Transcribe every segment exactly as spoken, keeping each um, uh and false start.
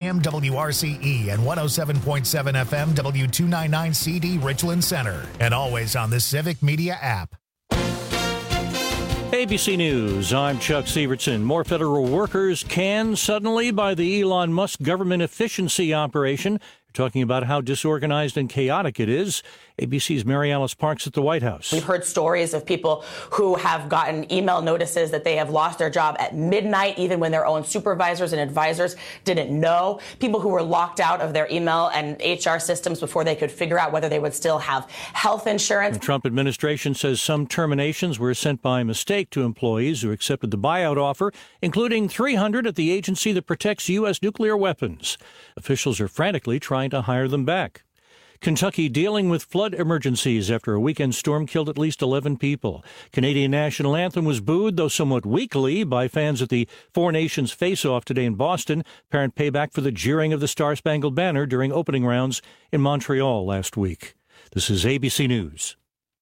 M W R C E and one oh seven point seven F M W two ninety-nine C D Richland Center. And always on the Civic Media app. A B C News, I'm Chuck Sievertson. More federal workers canned suddenly by the Elon Musk government efficiency operation. We're talking about how disorganized and chaotic it is. A B C's Mary Alice Parks at the White House. We've heard stories of people who have gotten email notices that they have lost their job at midnight, even when their own supervisors and advisors didn't know. People who were locked out of their email and H R systems before they could figure out whether they would still have health insurance. The Trump administration says some terminations were sent by mistake to employees who accepted the buyout offer, including three hundred at the agency that protects U S nuclear weapons. Officials are frantically trying to hire them back. Kentucky dealing with flood emergencies after a weekend storm killed at least eleven people. Canadian national anthem was booed, though somewhat weakly, by fans at the Four Nations face-off today in Boston. Apparent payback for the jeering of the Star-Spangled Banner during opening rounds in Montreal last week. This is A B C News.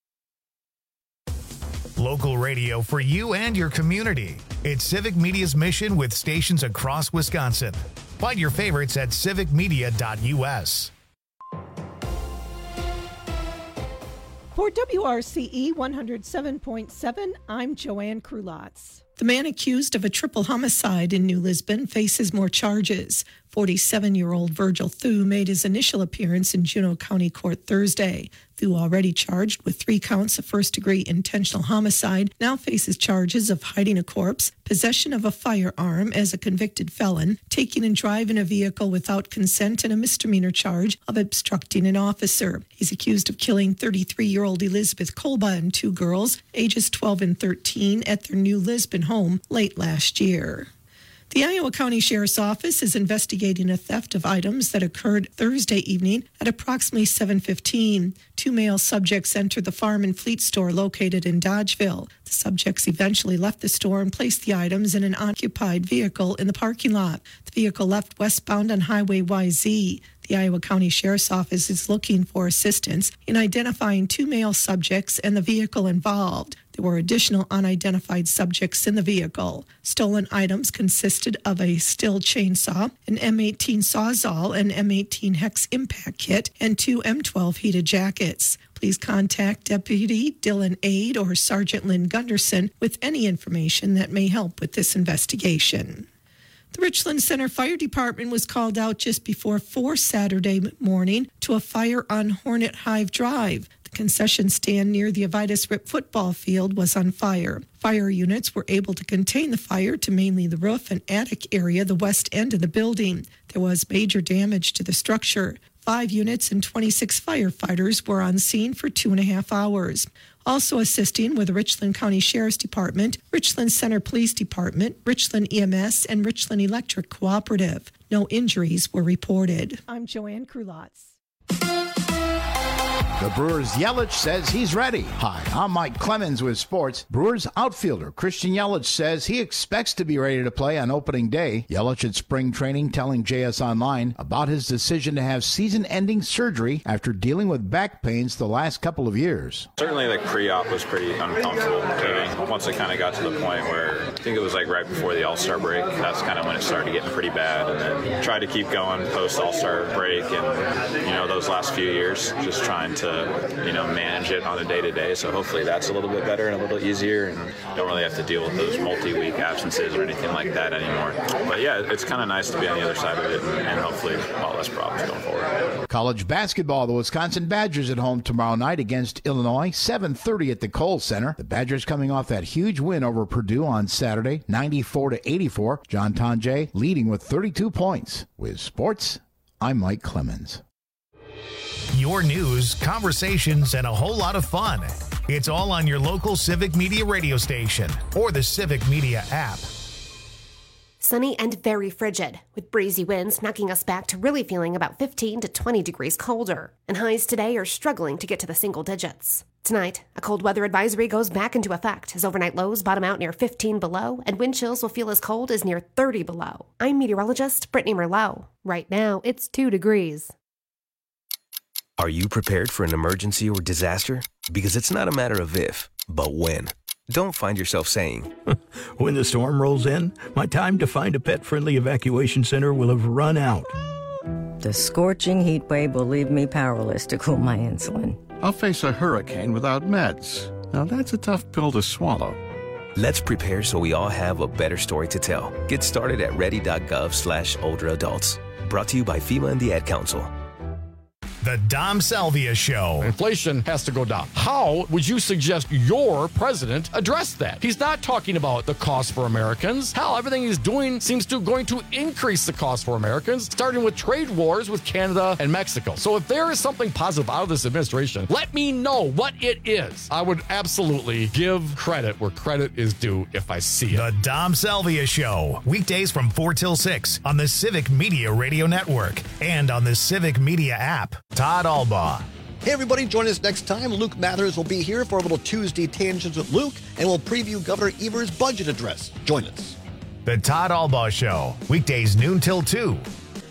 Local radio for you and your community. It's Civic Media's mission with stations across Wisconsin. Find your favorites at civic media dot U S. For W R C E one oh seven point seven, I'm Joanne Krulotz. The man accused of a triple homicide in New Lisbon faces more charges. forty-seven-year-old Virgil Thu made his initial appearance in Juneau County Court Thursday. Thu, already charged with three counts of first-degree intentional homicide, now faces charges of hiding a corpse, possession of a firearm as a convicted felon, taking and driving a vehicle without consent, and a misdemeanor charge of obstructing an officer. He's accused of killing thirty-three-year-old Elizabeth Kolba and two girls, ages twelve and thirteen, at their New Lisbon home late last year. The Iowa County Sheriff's Office is investigating a theft of items that occurred Thursday evening at approximately seven fifteen. Two male subjects entered the Farm and Fleet store located in Dodgeville. The subjects eventually left the store and placed the items in an occupied vehicle in the parking lot. The vehicle left westbound on Highway Y Z. The Iowa County Sheriff's Office is looking for assistance in identifying two male subjects and the vehicle involved. There were additional unidentified subjects in the vehicle. Stolen items consisted of a Stihl chainsaw, an M eighteen Sawzall, an M eighteen Hex impact kit, and two M twelve heated jackets. Please contact Deputy Dylan Aid or Sergeant Lynn Gunderson with any information that may help with this investigation. The Richland Center Fire Department was called out just before four Saturday morning to a fire on Hornet Hive Drive. The concession stand near the Avitus Rip football field was on fire. Fire units were able to contain the fire to mainly the roof and attic area, the west end of the building. There was major damage to the structure. Five units and twenty-six firefighters were on scene for two and a half hours. Also assisting with the Richland County Sheriff's Department, Richland Center Police Department, Richland E M S, and Richland Electric Cooperative. No injuries were reported. I'm Joanne Krulotz. The Brewers' Yelich says he's ready. Hi, I'm Mike Clemens with sports. Brewers outfielder Christian Yelich says he expects to be ready to play on opening day. Yelich at spring training telling J S Online about his decision to have season-ending surgery after dealing with back pains the last couple of years. Certainly the pre-op was pretty uncomfortable. Once it kind of got to the point where I think it was like right before the All-Star break, that's kind of when it started getting pretty bad. And then tried to keep going post-All-Star break and, you know, those last few years, just trying to you know, manage it on a day-to-day. So hopefully that's a little bit better and a little easier and don't really have to deal with those multi-week absences or anything like that anymore. But yeah, it's kind of nice to be on the other side of it and, and hopefully a lot less problems going forward. College basketball, the Wisconsin Badgers at home tomorrow night against Illinois, seven thirty at the Kohl Center. The Badgers coming off that huge win over Purdue on Saturday, ninety-four to eighty-four. John Tonje leading with thirty-two points. With sports, I'm Mike Clemens. Your news, conversations, and a whole lot of fun. It's all on your local Civic Media radio station or the Civic Media app. Sunny and very frigid, with breezy winds knocking us back to really feeling about fifteen to twenty degrees colder. And highs today are struggling to get to the single digits. Tonight, a cold weather advisory goes back into effect as overnight lows bottom out near fifteen below, and wind chills will feel as cold as near thirty below. I'm meteorologist Brittany Merlot. Right now, it's two degrees. Are you prepared for an emergency or disaster? Because it's not a matter of if, but when. don't find yourself saying, when the storm rolls in, my time to find a pet-friendly evacuation center will have run out. The scorching heat wave will leave me powerless to cool my insulin. I'll face a hurricane without meds. Now that's a tough pill to swallow. Let's prepare so we all have a better story to tell. Get started at ready.gov slash older adults. Brought to you by FEMA and the Ad Council. The Dom Salvia Show. Inflation has to go down. How would you suggest your president address that? He's not talking about the cost for Americans. Hell, everything he's doing seems to going to increase the cost for Americans, starting with trade wars with Canada and Mexico. So if there is something positive out of this administration, let me know what it is. I would absolutely give credit where credit is due if I see it. The Dom Salvia Show. Weekdays from four till six on the Civic Media Radio Network and on the Civic Media app. Todd Albaugh. Hey, everybody, join us next time. Luke Mathers will be here for a little Tuesday Tangents with Luke, and we'll preview Governor Evers' budget address. Join us. The Todd Albaugh Show. Weekdays noon till two.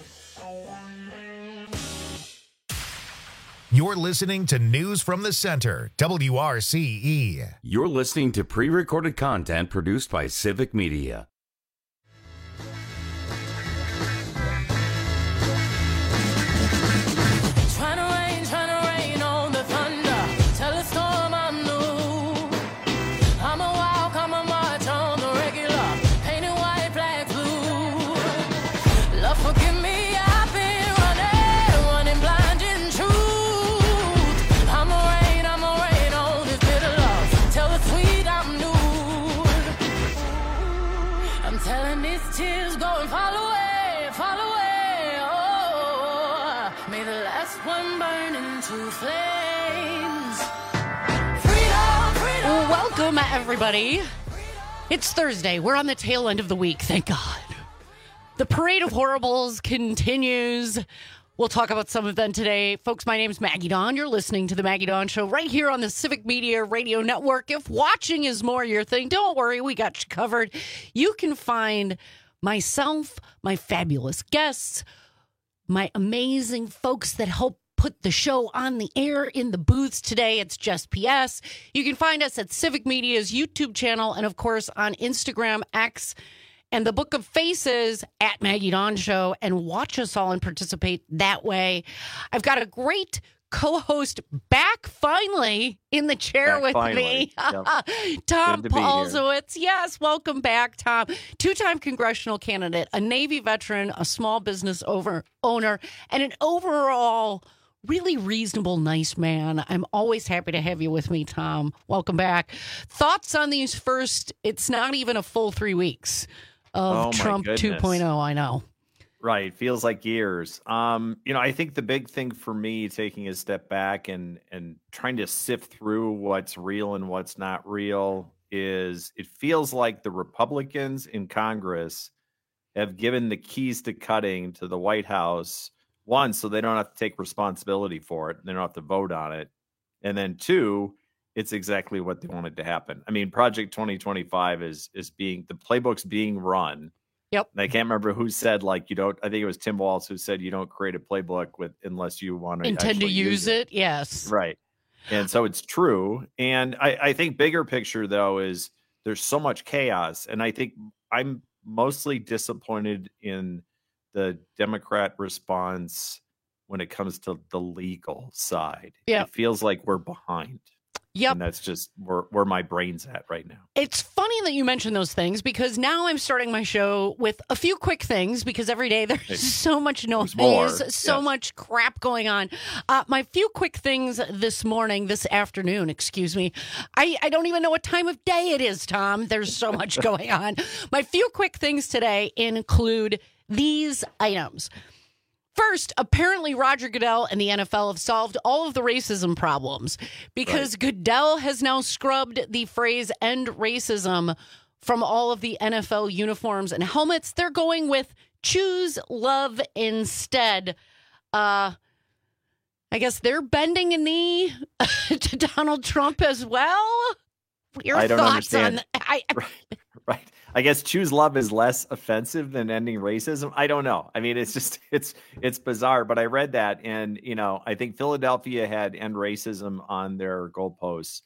You're listening to News from the Center, W R C E. You're listening to pre-recorded content produced by Civic Media. Welcome, everybody. It's Thursday. We're on the tail end of the week, thank God. The Parade of Horribles continues. We'll talk about some of them today. Folks, my name's Maggie Dawn. You're listening to The Maggie Dawn Show right here on the Civic Media Radio Network. If watching is more your thing, don't worry, we got you covered. You can find myself, my fabulous guests, my amazing folks that help put the show on the air in the booths today. It's Just P S. You can find us at Civic Media's YouTube channel and, of course, on Instagram, X, and the Book of Faces at Maggie Dawn Show, and watch us all and participate that way. I've got a great co-host back finally in the chair back with finally. me. Yep. Tom Good to be Paulzowitz. Yes, welcome back, Tom. Two-time congressional candidate, a Navy veteran, a small business over owner, and an overall really reasonable, nice man. I'm always happy to have you with me, Tom. Welcome back. Thoughts on these first, it's not even a full three weeks of Oh, my Trump goodness. two point oh, I know. Right. Feels like years. Um, you know, I think the big thing for me taking a step back and and trying to sift through what's real and what's not real is it feels like the Republicans in Congress have given the keys to cutting to the White House. One, so they don't have to take responsibility for it. They don't have to vote on it. And then two, it's exactly what they wanted to happen. I mean, Project twenty twenty-five is is being, the playbook's being run. Yep. And I can't remember who said, like, you don't, I think it was Tim Walz who said you don't create a playbook with unless you want to Intend to actually use it. Yes. Right. And so it's true. And I, I think bigger picture, though, is there's so much chaos. And I think I'm mostly disappointed in the Democrat response when it comes to the legal side. Yeah. It feels like we're behind. Yep. And that's just where, where my brain's at right now. It's funny that you mention those things because now I'm starting my show with a few quick things because every day there's There's so much noise, more. so Yes. much crap going on. Uh, my few quick things this morning, this afternoon, excuse me. I, I don't even know what time of day it is, Tom. There's so much going on. My few quick things today include these items. First, apparently Roger Goodell and the N F L have solved all of the racism problems because right. Goodell has now scrubbed the phrase end racism from all of the N F L uniforms and helmets. They're going with choose love instead. Uh, I guess they're bending a knee to Donald Trump as well. Your I don't thoughts understand. on I, right, right. I guess choose love is less offensive than ending racism. I don't know. I mean, it's just it's it's bizarre. But I read that, and you know, I think Philadelphia had end racism on their goalposts,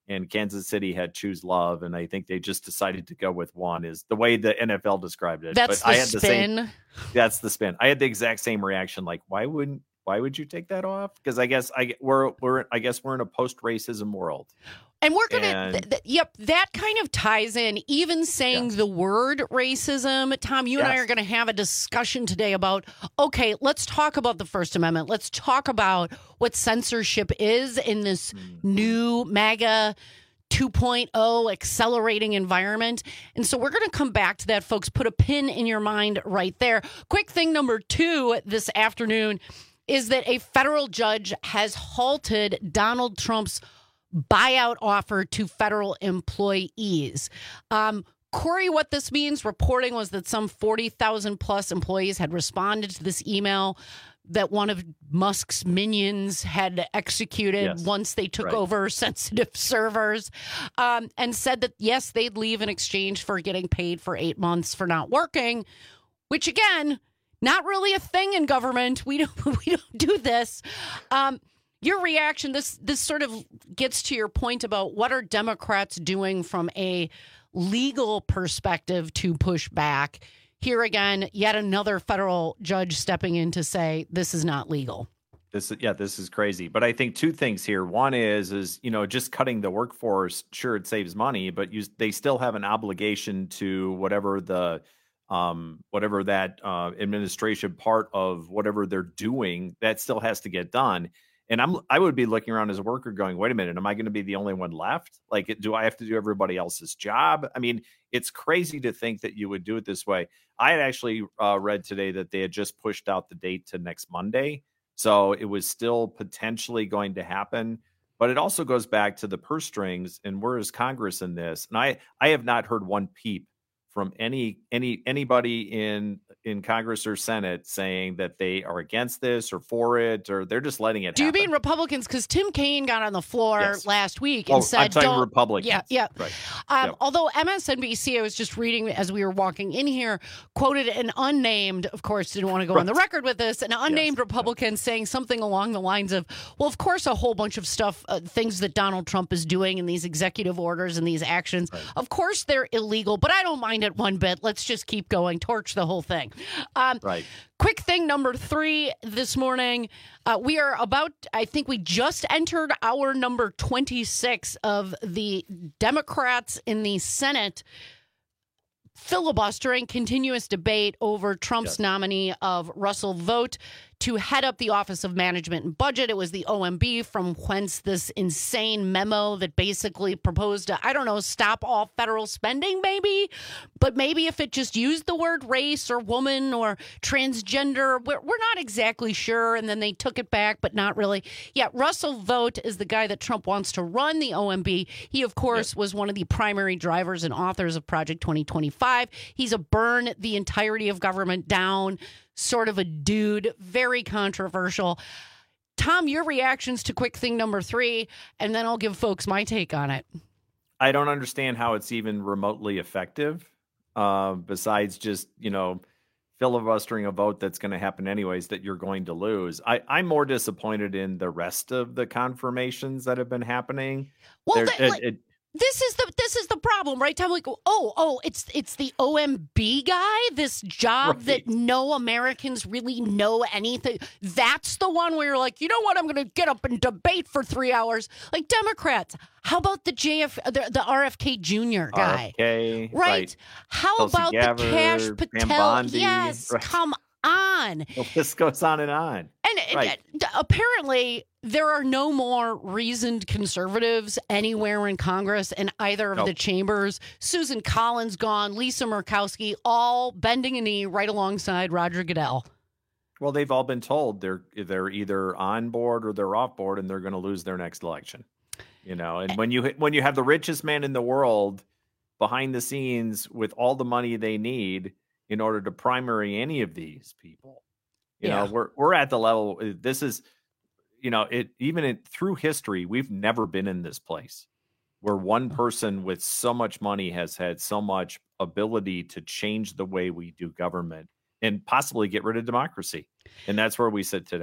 and Kansas City had choose love, and I think they just decided to go with one, is the way the N F L described it. That's but the I had spin. The same, that's the spin. I had the exact same reaction. Like, why wouldn't why would you take that off? Because I guess I we're we're I guess we're in a post racism world. And we're going And- to, th- th- yep, that kind of ties in. Even saying the word racism, Tom, you and I Yes. are going to have a discussion today about, okay, let's talk about the First Amendment. Let's talk about what censorship is in this new MAGA two point oh accelerating environment. And so we're going to come back to that, folks. Put a pin in your mind right there. Quick thing number two this afternoon is that a federal judge has halted Donald Trump's buyout offer to federal employees. Um, Corey, what this means, reporting was that some forty thousand plus employees had responded to this email that one of Musk's minions had executed Yes. once they took Right. over sensitive servers, um, and said that, yes, they'd leave in exchange for getting paid for eight months for not working, which, again, not really a thing in government. We don't, we don't do this. Um, Your reaction, this this sort of gets to your point about what are Democrats doing from a legal perspective to push back. Here again, yet another federal judge stepping in to say this is not legal. This yeah, this is crazy. But I think two things here. One is is you know just cutting the workforce. Sure, it saves money, but you they still have an obligation to whatever the um, whatever that uh, administration part of whatever they're doing. That still has to get done. And I'm I would be looking around as a worker going, wait a minute, am I going to be the only one left? Like, do I have to do everybody else's job? I mean, it's crazy to think that you would do it this way. I had actually uh, read today that they had just pushed out the date to next Monday. So it was still potentially going to happen. But it also goes back to the purse strings and where is Congress in this? And I, I have not heard one peep from any any anybody in in Congress or Senate saying that they are against this or for it, or they're just letting it Do you happen. mean Republicans? Because Tim Kaine got on the floor Yes. last week Oh, and said, I'm talking "Don't." Republicans. Yeah, yeah. Right. Um, Yep. Although M S N B C, I was just reading as we were walking in here, quoted an unnamed, of course, didn't want to go on the record with this, an unnamed Republican saying something along the lines of, "Well, of course, a whole bunch of stuff, uh, things that Donald Trump is doing and these executive orders and these actions, of course, they're illegal, but I don't mind it one bit. Let's just keep going, torch the whole thing." Um, Right. Quick thing number three this morning. Uh, we are about, I think we just entered our number twenty-six of the Democrats in the Senate filibustering continuous debate over Trump's nominee of Russell Vought to head up the Office of Management and Budget. It was the O M B from whence this insane memo that basically proposed to, I don't know, stop all federal spending, maybe. But maybe if it just used the word race or woman or transgender, we're, we're not exactly sure. And then they took it back, but not really. Yeah, Russell Vought is the guy that Trump wants to run the O M B. He, of course, was one of the primary drivers and authors of Project twenty twenty-five. He's a burn the entirety of government down sort of a dude, very controversial. Tom, your reactions to quick thing number three, and then I'll give folks my take on it. I don't understand how it's even remotely effective, uh, besides just, you know, filibustering a vote that's going to happen anyways that you're going to lose. I, I'm more disappointed in the rest of the confirmations that have been happening. Well, There- that- it- like- it- This is the this is the problem, right? Tom, like, oh, oh, it's it's the O M B guy, this job Right. that no Americans really know anything. That's the one where you're like, you know what? I'm going to get up and debate for three hours. Like Democrats, how about the J F the, the R F K Junior guy? R F K, Right. right. How Tulsi about Gabbard, the Cash Pam Patel? Bondi, Yes, right. come on. The list goes on and on. And Right. uh, apparently, there are no more reasoned conservatives anywhere in Congress in either of Nope. the chambers. Susan Collins gone, Lisa Murkowski, all bending a knee right alongside Roger Goodell. Well, they've all been told they're they're either on board or they're off board, and they're going to lose their next election. You know, and when you when you have the richest man in the world behind the scenes with all the money they need in order to primary any of these people, you Yeah. know, we're we're at the level. This is, you know, it even in, through history, we've never been in this place where one person with so much money has had so much ability to change the way we do government and possibly get rid of democracy. And that's where we sit today.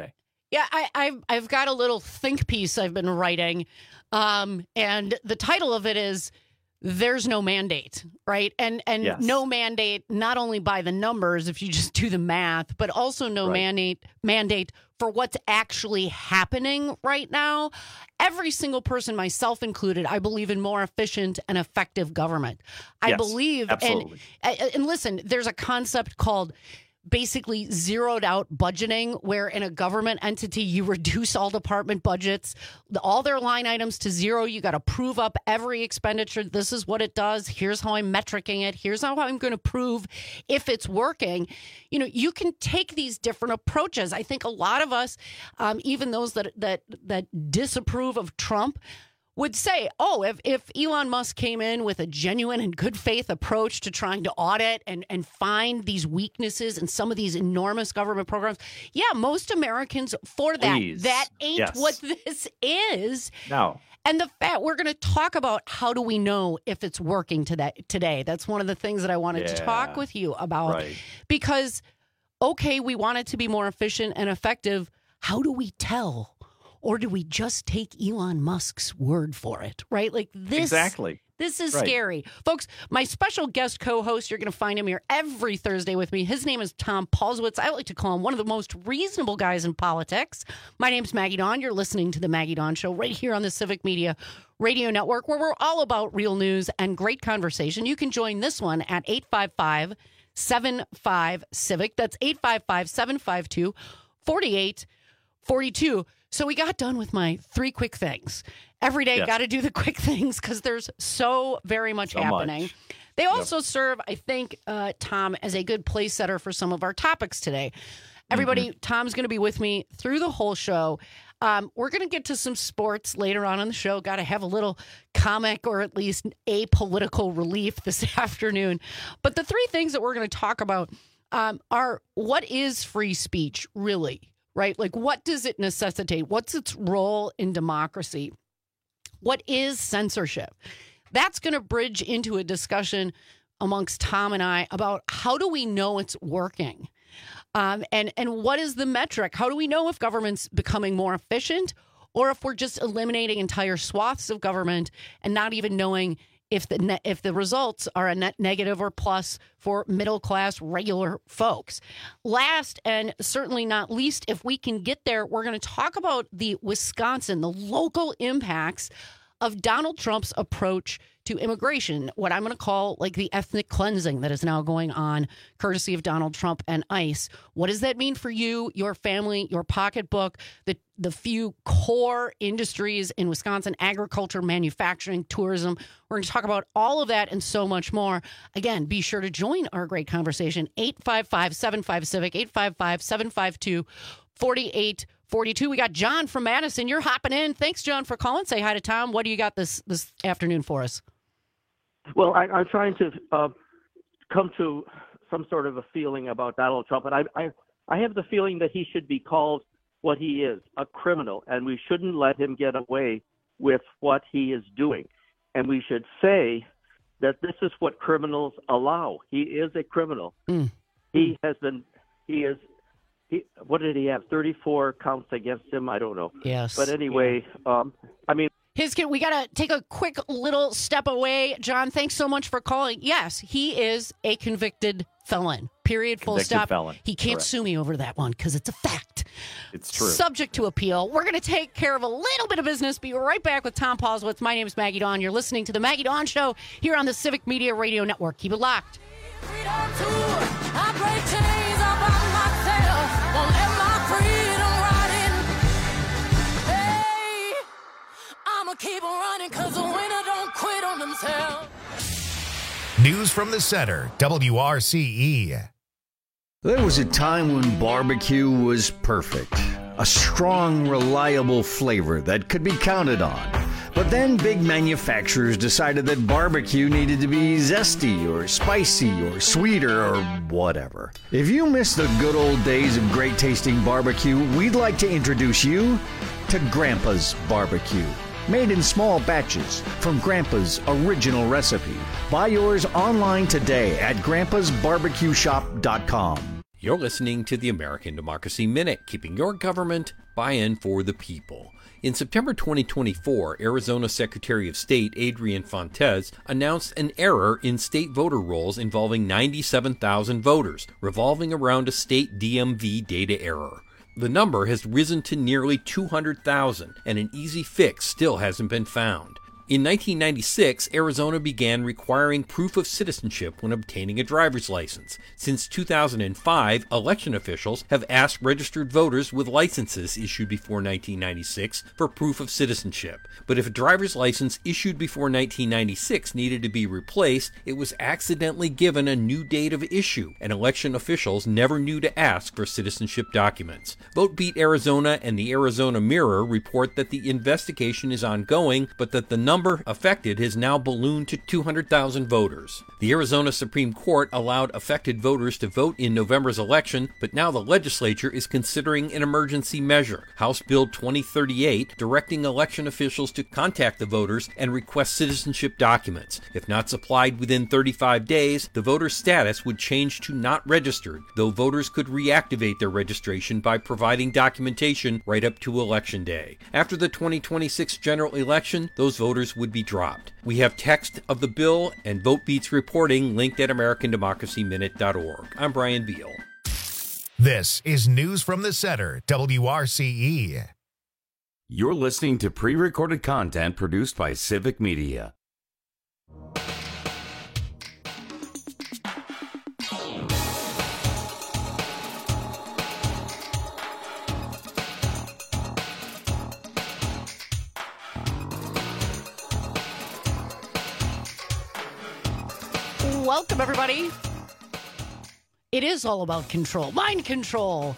Yeah, I, I've I've got a little think piece I've been writing, um, and the title of it is "There's No Mandate," right? And and Yes. no mandate not only by the numbers, if you just do the math, but also no Right. mandate mandate for what's actually happening right now. Every single person, myself included, I believe in more efficient and effective government. I Yes, believe, absolutely. and and listen, there's a concept called basically zeroed out budgeting, where in a government entity, you reduce all department budgets, the- all their line items to zero. You got to prove up every expenditure. This is what it does. Here's how I'm metricing it. Here's how I'm going to prove if it's working. You know, you can take these different approaches. I think a lot of us, um, even those that, that, that disapprove of Trump, would say, oh, if, if Elon Musk came in with a genuine and good faith approach to trying to audit and, and find these weaknesses in some of these enormous government programs, yeah, most Americans for that. Please. That ain't Yes. what this is. No. And the fact we're going to talk about how do we know if it's working today. Today, that's one of the things that I wanted to talk Yeah. with you about, Right. because okay, we want it to be more efficient and effective. How do we tell? Or do we just take Elon Musk's word for it, right? Like this. Exactly. This is Right. scary. Folks, my special guest co-host, you're going to find him here every Thursday with me. His name is Tom Paulswitz. I like to call him one of the most reasonable guys in politics. My name's Maggie Dawn. You're listening to The Maggie Dawn Show right here on the Civic Media Radio Network, where we're all about real news and great conversation. You can join this one at eight five five, seven five, CIVIC. That's eight five five, seven five two, four eight four two. So we got done with my three quick things. Every day, Yes. got to do the quick things because there's so very much So happening. much. They also serve, I think, uh, Tom, as a good place setter for some of our topics today. Everybody, Mm-hmm. Tom's going to be with me through the whole show. Um, we're going to get to some sports later on in the show. Got to have a little comic or at least apolitical relief this afternoon. But the three things that we're going to talk about um, are what is free speech really? Right? Like, what does it necessitate? What's its role in democracy? What is censorship? That's going to bridge into a discussion amongst Tom and I about how do we know it's working? Um, and, and what is the metric? How do we know if government's becoming more efficient or if we're just eliminating entire swaths of government and not even knowing if the net, if the results are a net negative or plus for middle class regular folks. Last and certainly not least, if we can get there, we're going to talk about the Wisconsin, the local impacts of Donald Trump's approach to immigration, what I'm going to call like the ethnic cleansing that is now going on, courtesy of Donald Trump and ICE. What does that mean for you, your family, your pocketbook, the the few core industries in Wisconsin, agriculture, manufacturing, tourism? We're going to talk about all of that and so much more. Again, be sure to join our great conversation, eight five five, seven five, CIVIC, eight five five, seven five two, four eight four two. We got John from Madison. You're hopping in. Thanks, John, for calling. Say hi to Tom. What do you got this, this afternoon for us? Well, I, I'm trying to uh, come to some sort of a feeling about Donald Trump, and I, I, I have the feeling that he should be called what he is, a criminal, and we shouldn't let him get away with what he is doing. And we should say that this is what criminals allow. He is a criminal. Mm. He has been, he is, he, what did he have, thirty-four counts against him? I don't know. Yes. But anyway, um, I mean, His kid, we got to take a quick little step away. John, thanks so much for calling. Yes, he is a convicted felon. Period. Full Convicted stop. felon. He can't Correct. sue me over that one because it's a fact. It's true. Subject to appeal. We're going to take care of a little bit of business. Be right back with Tom Paulswitz. My name is Maggie Dawn. You're listening to the Maggie Dawn Show here on the Civic Media Radio Network. Keep it locked. Keep on running because the winner don't quit on themselves. News from the center, W R C E. There was a time when barbecue was perfect. A strong, reliable flavor that could be counted on. But then big manufacturers decided that barbecue needed to be zesty or spicy or sweeter or whatever. If you miss the good old days of great tasting barbecue, we'd like to introduce you to Grandpa's Barbecue. Made in small batches from Grandpa's original recipe. Buy yours online today at grandpas barbecue shop dot com. You're listening to the American Democracy Minute, keeping your government buy-in for the people. In September twenty twenty-four, Arizona Secretary of State Adrian Fontes announced an error in state voter rolls involving ninety-seven thousand voters, revolving around a state D M V data error. The number has risen to nearly two hundred thousand, and an easy fix still hasn't been found. In nineteen ninety-six, Arizona began requiring proof of citizenship when obtaining a driver's license. Since two thousand five, election officials have asked registered voters with licenses issued before nineteen ninety-six for proof of citizenship. But if a driver's license issued before nineteen ninety-six needed to be replaced, it was accidentally given a new date of issue, and election officials never knew to ask for citizenship documents. VoteBeat Arizona and the Arizona Mirror report that the investigation is ongoing, but that the number number affected has now ballooned to two hundred thousand voters. The Arizona Supreme Court allowed affected voters to vote in November's election, but now the legislature is considering an emergency measure, House Bill twenty thirty-eight, directing election officials to contact the voters and request citizenship documents. If not supplied within thirty-five days, the voter's status would change to not registered, though voters could reactivate their registration by providing documentation right up to Election Day. After the twenty twenty-six general election, those voters would be dropped. We have text of the bill and VoteBeat's reporting linked at American Democracy Minute dot org. I'm Brian Beal. This is News from the Center, W R C E. You're listening to pre-recorded content produced by Civic Media. Welcome, everybody. It is all about control. Mind control.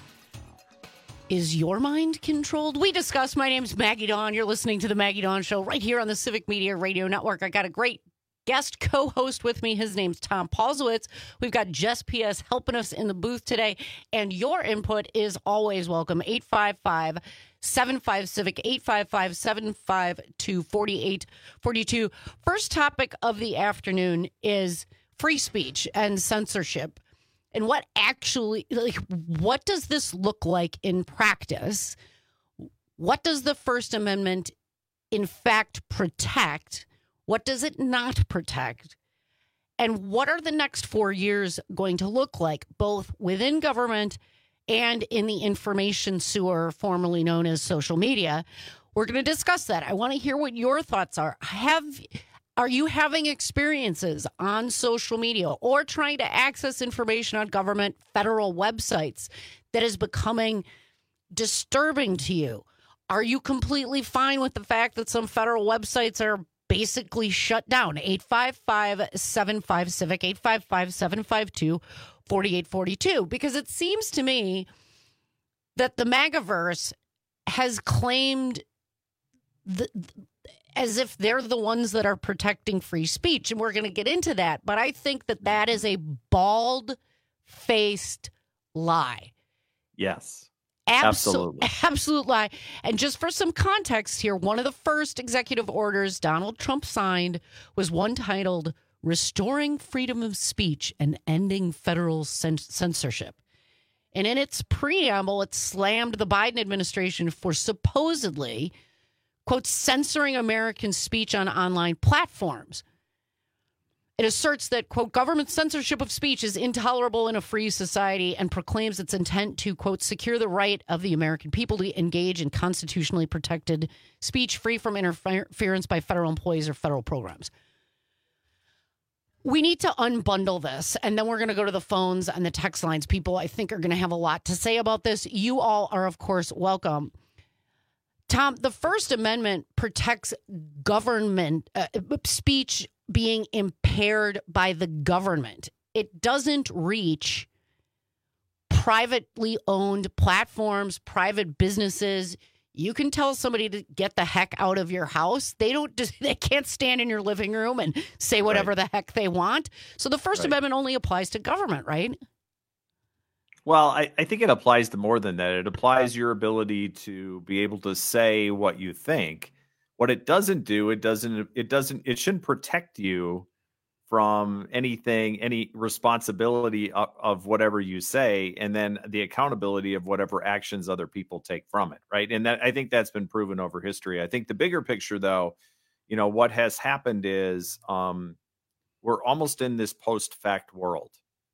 Is your mind controlled? We discuss. My name's Maggie Dawn. You're listening to the Maggie Dawn Show right here on the Civic Media Radio Network. I got a great guest co-host with me. His name's Tom Paulsowitz. We've got Jess P S helping us in the booth today. And your input is always welcome. eight five five, seven five, CIVIC, eight five five, seven five two, four eight four two. First topic of the afternoon is free speech and censorship. And what actually, like, what does this look like in practice? What does the First Amendment, in fact, protect? What does it not protect? And what are the next four years going to look like, both within government and in the information sewer, formerly known as social media? We're going to discuss that. I want to hear what your thoughts are. Have Are you having experiences on social media or trying to access information on government federal websites that is becoming disturbing to you? Are you completely fine with the fact that some federal websites are basically shut down? eight five five, seven five, CIVIC, eight five five, seven five two, four eight four two. Because it seems to me that the MAGAverse has claimed the, as if they're the ones that are protecting free speech. And we're going to get into that. But I think that that is a bald-faced lie. Yes. Absolutely. Absolutely. Absolute lie. And just for some context here, one of the first executive orders Donald Trump signed was one titled Restoring Freedom of Speech and Ending Federal Censorship. And in its preamble, it slammed the Biden administration for supposedly, quote, censoring American speech on online platforms. It asserts that, quote, government censorship of speech is intolerable in a free society and proclaims its intent to, quote, secure the right of the American people to engage in constitutionally protected speech free from interference by federal employees or federal programs. We need to unbundle this, and then we're going to go to the phones and the text lines. People, I think, are going to have a lot to say about this. You all are, of course, welcome. Tom, the First Amendment protects government uh, speech being impaired by the government. It doesn't reach privately owned platforms, private businesses. You can tell somebody to get the heck out of your house. They don't just, they can't stand in your living room and say whatever right. the heck they want. So the First right. Amendment only applies to government, right? Well, I, I think it applies to more than that. It applies your ability to be able to say what you think. What it doesn't do, it doesn't, it doesn't, it shouldn't protect you from anything, any responsibility of, of whatever you say, and then the accountability of whatever actions other people take from it, right? And that I think that's been proven over history. I think the bigger picture, though, you know, what has happened is um, we're almost in this post-fact world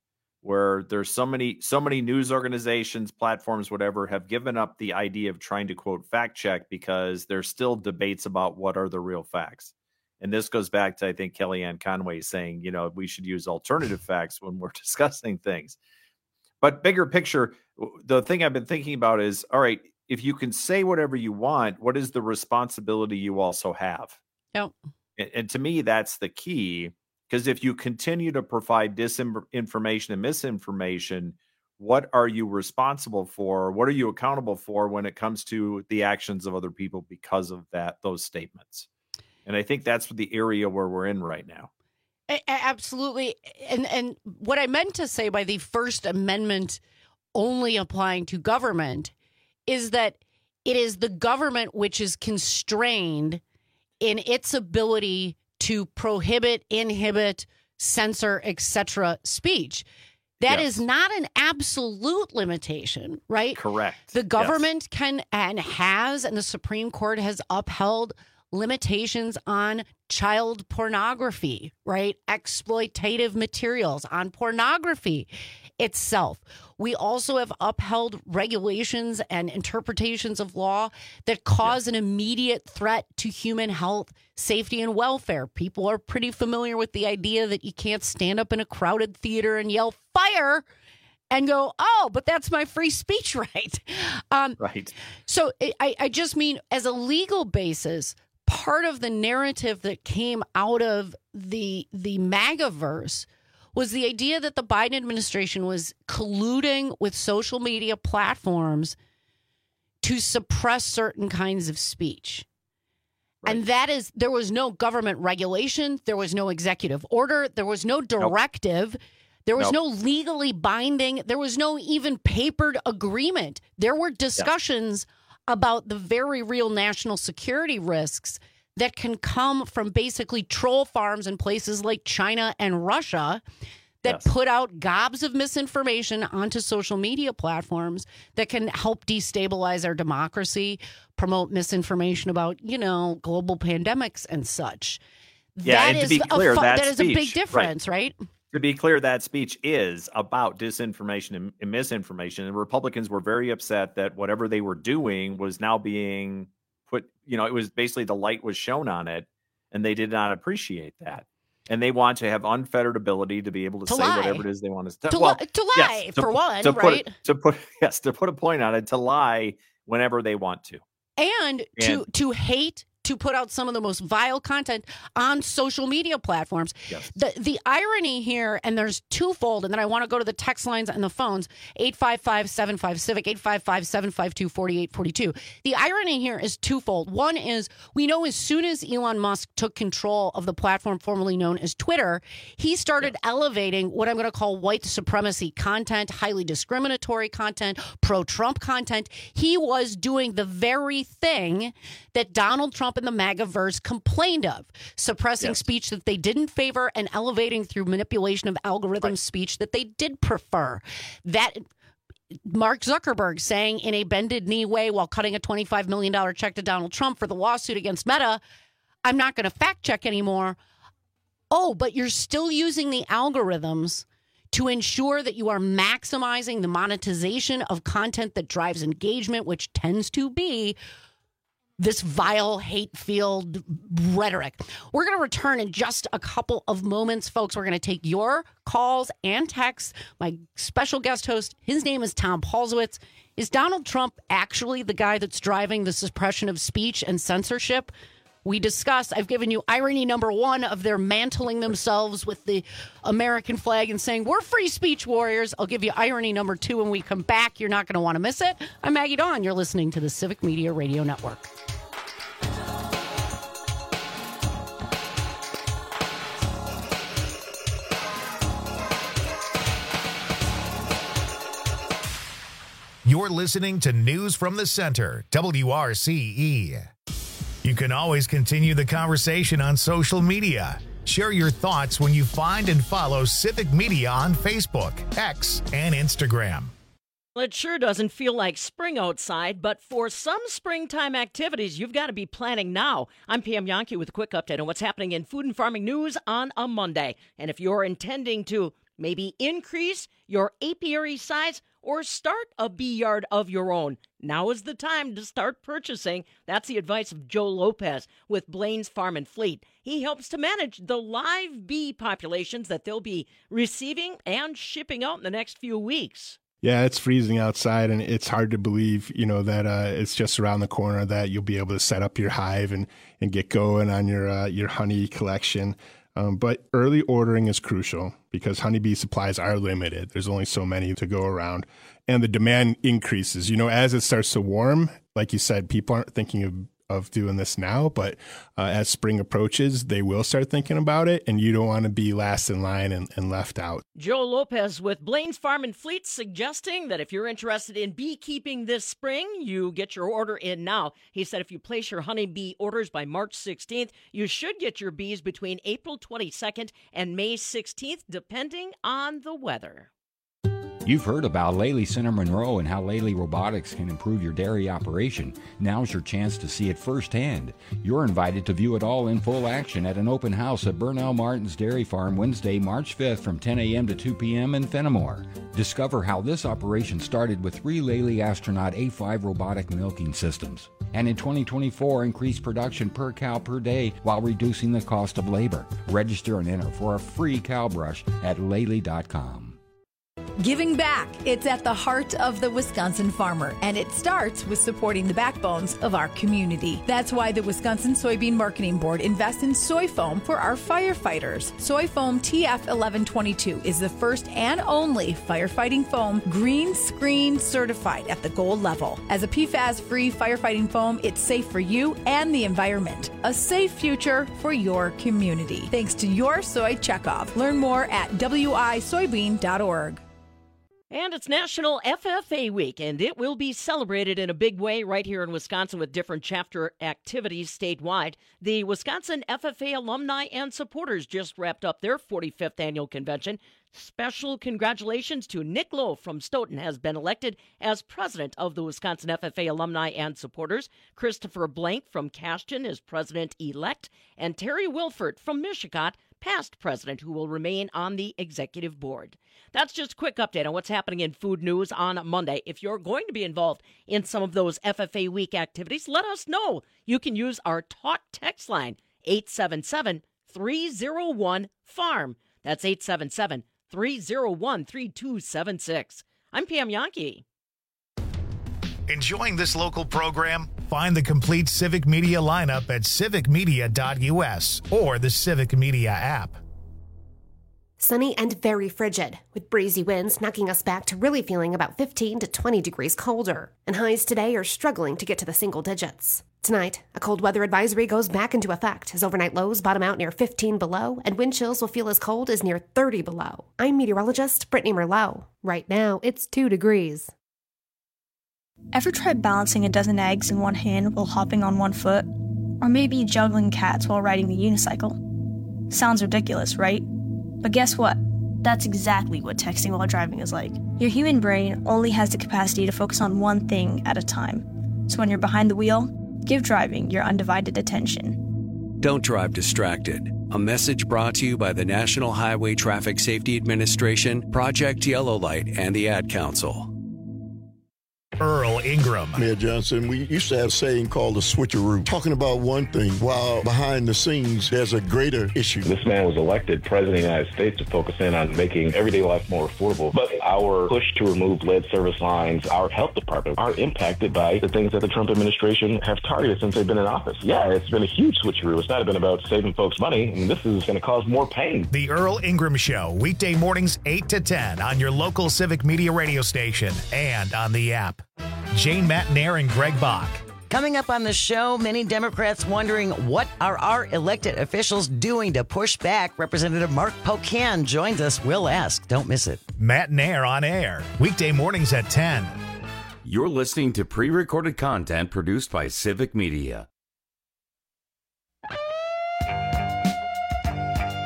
where there's so many, so many news organizations, platforms, whatever, have given up the idea of trying to, quote, fact check because there's still debates about what are the real facts. And this goes back to, I think, Kellyanne Conway saying, you know, we should use alternative facts when we're discussing things. But bigger picture, the thing I've been thinking about is, all right, if you can say whatever you want, what is the responsibility you also have? Yep. And, and to me, that's the key, because if you continue to provide disinformation and misinformation, what are you responsible for? What are you accountable for when it comes to the actions of other people because of that, those statements? And I think that's the area where we're in right now. A- absolutely. And and what I meant to say by the First Amendment only applying to government is that it is the government which is constrained in its ability to prohibit, inhibit, censor, et cetera speech. That yes. is not an absolute limitation, right? Correct. The government yes. can and has, and the Supreme Court has upheld limitations on child pornography, right? Exploitative materials, on pornography itself. We also have upheld regulations and interpretations of law that cause yeah. an immediate threat to human health, safety, and welfare. People are pretty familiar with the idea that you can't stand up in a crowded theater and yell fire and go, oh, but that's my free speech right. Um, right. So I, I just mean, as a legal basis, part of the narrative that came out of the the MAGAverse was the idea that the Biden administration was colluding with social media platforms to suppress certain kinds of speech. Right. And that is, there was no government regulation, there was no executive order, there was no directive, nope. there was nope. no legally binding, there was no even papered agreement. There were discussions yeah. about the very real national security risks that can come from basically troll farms in places like China and Russia that yes. put out gobs of misinformation onto social media platforms that can help destabilize our democracy, promote misinformation about, you know, global pandemics and such. Yeah, that and to is be clear, a fu- that, that is speech, a big difference, right? right? To be clear, that speech is about disinformation and, and misinformation. And Republicans were very upset that whatever they were doing was now being put, you know, it was basically the light was shown on it, and they did not appreciate that. And they want to have unfettered ability to be able to, to say lie. whatever it is they want to say. To, well, li- to lie, yes, for to, one, to right? Put, to put, yes, to put a point on it, to lie whenever they want to. And, and to to hate, to put out some of the most vile content on social media platforms. Yes. The the irony here, and there's twofold, and then I want to go to the text lines and the phones, eight five five, seven five, CIVIC, eight five five, seven five two, four eight four two. The irony here is twofold. One is, we know as soon as Elon Musk took control of the platform formerly known as Twitter, he started yeah. elevating what I'm going to call white supremacy content, highly discriminatory content, pro-Trump content. He was doing the very thing that Donald Trump and the MAGAverse complained of, suppressing yes. speech that they didn't favor and elevating through manipulation of algorithm right. speech that they did prefer. That Mark Zuckerberg saying in a bended knee way while cutting a twenty-five million dollars check to Donald Trump for the lawsuit against Meta, I'm not going to fact check anymore. Oh, but you're still using the algorithms to ensure that you are maximizing the monetization of content that drives engagement, which tends to be this vile, hate-filled rhetoric. We're going to return in just a couple of moments, folks. We're going to take your calls and texts. My special guest host, his name is Tom Paulsowitz. Is Donald Trump actually the guy that's driving the suppression of speech and censorship? We discussed, I've given you irony number one of their mantling themselves with the American flag and saying, we're free speech warriors. I'll give you irony number two when we come back. You're not going to want to miss it. I'm Maggie Dawn. You're listening to the Civic Media Radio Network. You're listening to News from the Center, W R C E. You can always continue the conversation on social media. Share your thoughts when you find and follow Civic Media on Facebook, X, and Instagram. Well, it sure doesn't feel like spring outside, but for some springtime activities, you've got to be planning now. I'm Pam Yankee with a quick update on what's happening in food and farming news on a Monday. And if you're intending to maybe increase your apiary size or start a bee yard of your own, now is the time to start purchasing. That's the advice of Joe Lopez with Blaine's Farm and Fleet. He helps to manage the live bee populations that they'll be receiving and shipping out in the next few weeks. Yeah, it's freezing outside, and it's hard to believe, you know, that uh, it's just around the corner that you'll be able to set up your hive and, and get going on your uh, your honey collection. Um, but early ordering is crucial because honeybee supplies are limited. There's only so many to go around, and the demand increases. You know, as it starts to warm, like you said, people aren't thinking of of doing this now, but uh, as spring approaches, they will start thinking about it, and you don't want to be last in line and, and left out. Joe Lopez with Blaine's Farm and Fleet suggesting that if you're interested in beekeeping this spring, you get your order in now. He said if you place your honeybee orders by March sixteenth, you should get your bees between April twenty-second and May sixteenth, depending on the weather. You've heard about Lely Center Monroe and how Lely Robotics can improve your dairy operation. Now's your chance to see it firsthand. You're invited to view it all in full action at an open house at Burnell Martin's Dairy Farm Wednesday, March fifth from ten a.m. to two p.m. in Fenimore. Discover how this operation started with three Lely Astronaut A five robotic milking systems. And in twenty twenty-four, increase production per cow per day while reducing the cost of labor. Register and enter for a free cow brush at Lely dot com. Giving back. It's at the heart of the Wisconsin farmer, and it starts with supporting the backbones of our community. That's why the Wisconsin Soybean Marketing Board invests in soy foam for our firefighters. Soy foam T F eleven twenty-two is the first and only firefighting foam green screen certified at the gold level. As a P FAS-free firefighting foam, it's safe for you and the environment. A safe future for your community. Thanks to your soy checkoff. Learn more at w i soybean dot org. And it's National F F A Week, and it will be celebrated in a big way right here in Wisconsin with different chapter activities statewide. The Wisconsin F F A alumni and supporters just wrapped up their forty-fifth annual convention. Special congratulations to Nick Lowe from Stoughton has been elected as president of the Wisconsin F F A alumni and supporters. Christopher Blank from Cashton is president-elect, and Terry Wilford from Mishicot, past president, who will remain on the executive board. That's just a quick update on what's happening in food news on Monday. If you're going to be involved in some of those F F A Week activities, let us know. You can use our Talk text line, eight seven seven, three oh one, farm. That's eight seven seven, three oh one, three two seven six. I'm Pam Yankee. Enjoying this local program? Find the complete Civic Media lineup at civic media dot u s or the Civic Media app. Sunny and very frigid, with breezy winds knocking us back to really feeling about fifteen to twenty degrees colder. And highs today are struggling to get to the single digits. Tonight, a cold weather advisory goes back into effect as overnight lows bottom out near fifteen below, and wind chills will feel as cold as near thirty below. I'm meteorologist Brittany Merlot. Right now, it's two degrees. Ever tried balancing a dozen eggs in one hand while hopping on one foot? Or maybe juggling cats while riding the unicycle? Sounds ridiculous, right? But guess what? That's exactly what texting while driving is like. Your human brain only has the capacity to focus on one thing at a time. So when you're behind the wheel, give driving your undivided attention. Don't drive distracted. A message brought to you by the National Highway Traffic Safety Administration, Project Yellow Light, and the Ad Council. Earl Ingram. Mayor Johnson, we used to have a saying called the switcheroo, talking about one thing while behind the scenes there's a greater issue. This man was elected president of the United States to focus in on making everyday life more affordable. But our push to remove lead service lines, our health department, are impacted by the things that the Trump administration have targeted since they've been in office. Yeah, it's been a huge switcheroo. It's not been about saving folks money, and this is going to cause more pain. The Earl Ingram Show, weekday mornings eight to ten on your local Civic Media radio station and on the app. Jane Matnair and Greg Bach. Coming up on the show, many Democrats wondering what are our elected officials doing to push back. Representative Mark Pocan joins us. We'll ask. Don't miss it. Matnair on air, weekday mornings at ten. You're listening to pre-recorded content produced by Civic Media.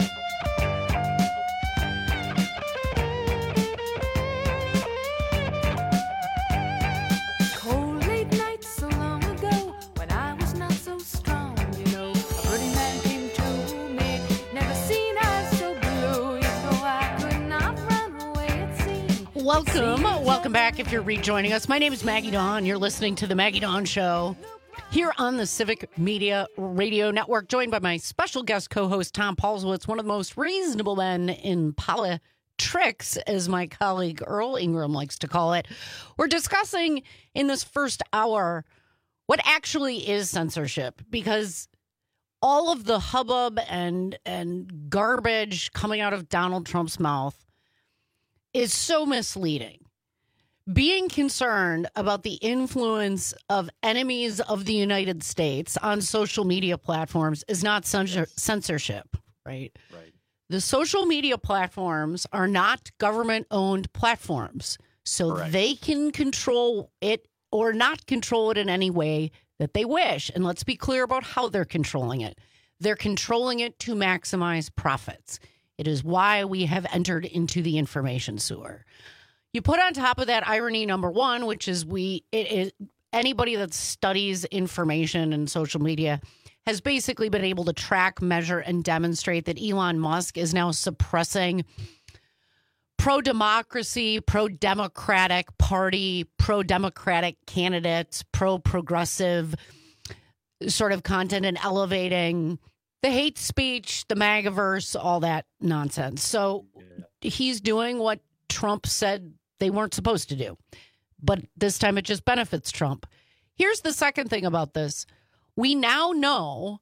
welcome. Welcome back if you're rejoining us. My name is Maggie Dawn. You're listening to The Maggie Dawn Show here on the Civic Media Radio Network, joined by my special guest co-host, Tom Paulswitz, one of the most reasonable men in politics, as my colleague Earl Ingram likes to call it. We're discussing in this first hour what actually is censorship, because all of the hubbub and and garbage coming out of Donald Trump's mouth is so misleading. Being concerned about the influence of enemies of the United States on social media platforms is not censor- censorship, right? Right. The social media platforms are not government-owned platforms, so Correct. they can control it or not control it in any way that they wish. And let's be clear about how they're controlling it. They're controlling it to maximize profits. It is why we have entered into the information sewer. You put on top of that irony number one, which is we it is anybody that studies information and social media has basically been able to track, measure, and demonstrate that Elon Musk is now suppressing pro-democracy, pro-democratic party, pro-democratic candidates, pro-progressive sort of content, and elevating the hate speech, the MAGAverse, all that nonsense. So yeah. he's doing what Trump said they weren't supposed to do. But this time it just benefits Trump. Here's the second thing about this. We now know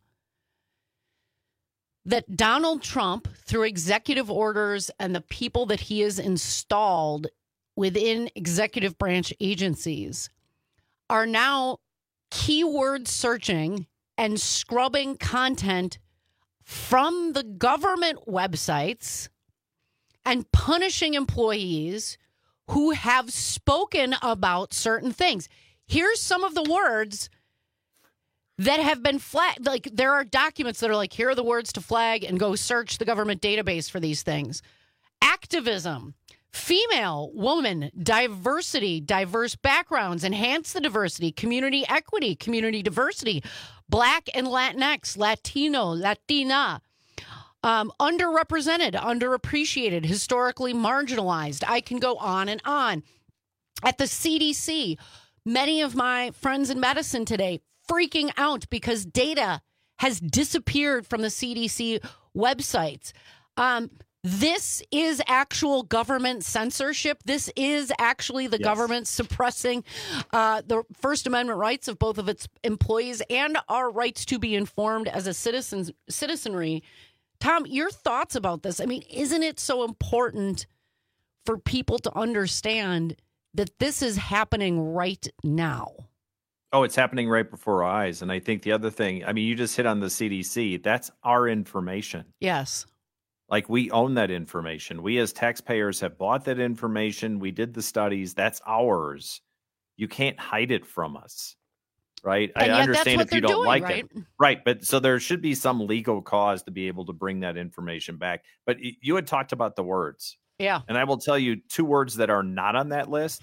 that Donald Trump, through executive orders and the people that he has installed within executive branch agencies, are now keyword searching and scrubbing content from the government websites and punishing employees who have spoken about certain things. Here's some of the words that have been flagged. Like, there are documents that are like, here are the words to flag and go search the government database for these things. Activism, female, woman, diversity, diverse backgrounds, enhance the diversity, community equity, community diversity, Black and Latinx, Latino, Latina, um, underrepresented, underappreciated, historically marginalized. I can go on and on. At the C D C, many of my friends in medicine today freaking out because data has disappeared from the C D C websites. Um, this is actual government censorship. This is actually the yes. government suppressing uh, the First Amendment rights of both of its employees and our rights to be informed as a citizens citizenry. Tom, your thoughts about this? I mean, isn't it so important for people to understand that this is happening right now? Oh, it's happening right before our eyes. And I think the other thing, I mean, you just hit on the C D C. That's our information. Yes. Like, we own that information. We as taxpayers have bought that information. We did the studies. That's ours. You can't hide it from us. Right? And I yet understand that's what if you they're don't doing, like right? it. Right. But so there should be some legal cause to be able to bring that information back. But y- you had talked about the words. Yeah. And I will tell you two words that are not on that list.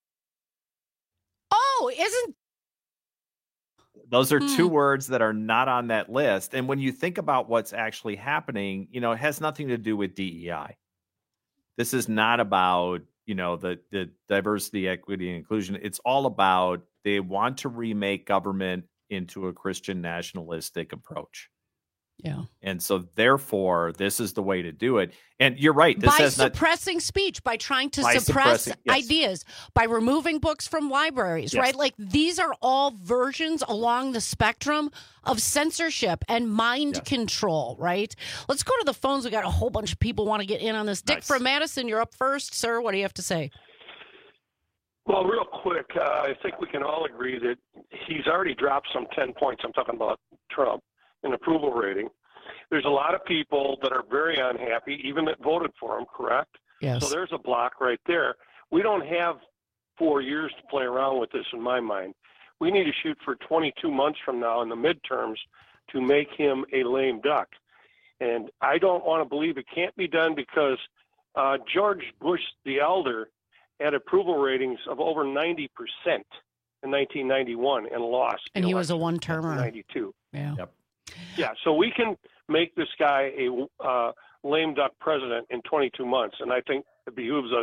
Oh, isn't Those are Hmm. two words that are not on that list. And when you think about what's actually happening, you know, it has nothing to do with D E I. This is not about, you know, the, the diversity, equity, and inclusion. It's all about they want to remake government into a Christian nationalistic approach. Yeah. And so therefore, this is the way to do it. And you're right. This by has not, suppressing speech, by trying to By suppress suppressing- yes. ideas, by removing books from libraries, Yes. right? Like, these are all versions along the spectrum of censorship and mind Yes. control, right? Let's go to the phones. We got a whole bunch of people want to get in on this. Dick Nice. from Madison, you're up first, sir. What do you have to say? Well, real quick, uh, I think we can all agree that he's already dropped some ten points. I'm talking about Trump, in approval rating. There's a lot of people that are very unhappy, even that voted for him, correct? Yes. So there's a block right there. We don't have four years to play around with this, in my mind. We need to shoot for twenty-two months from now in the midterms to make him a lame duck. And I don't want to believe it can't be done because uh, George Bush the Elder had approval ratings of over ninety percent in nineteen ninety-one and lost. And he was a one-termer. ninety-two. Yeah. Yep. Yeah, so we can make this guy a uh, lame duck president in twenty-two months, and I think it behooves us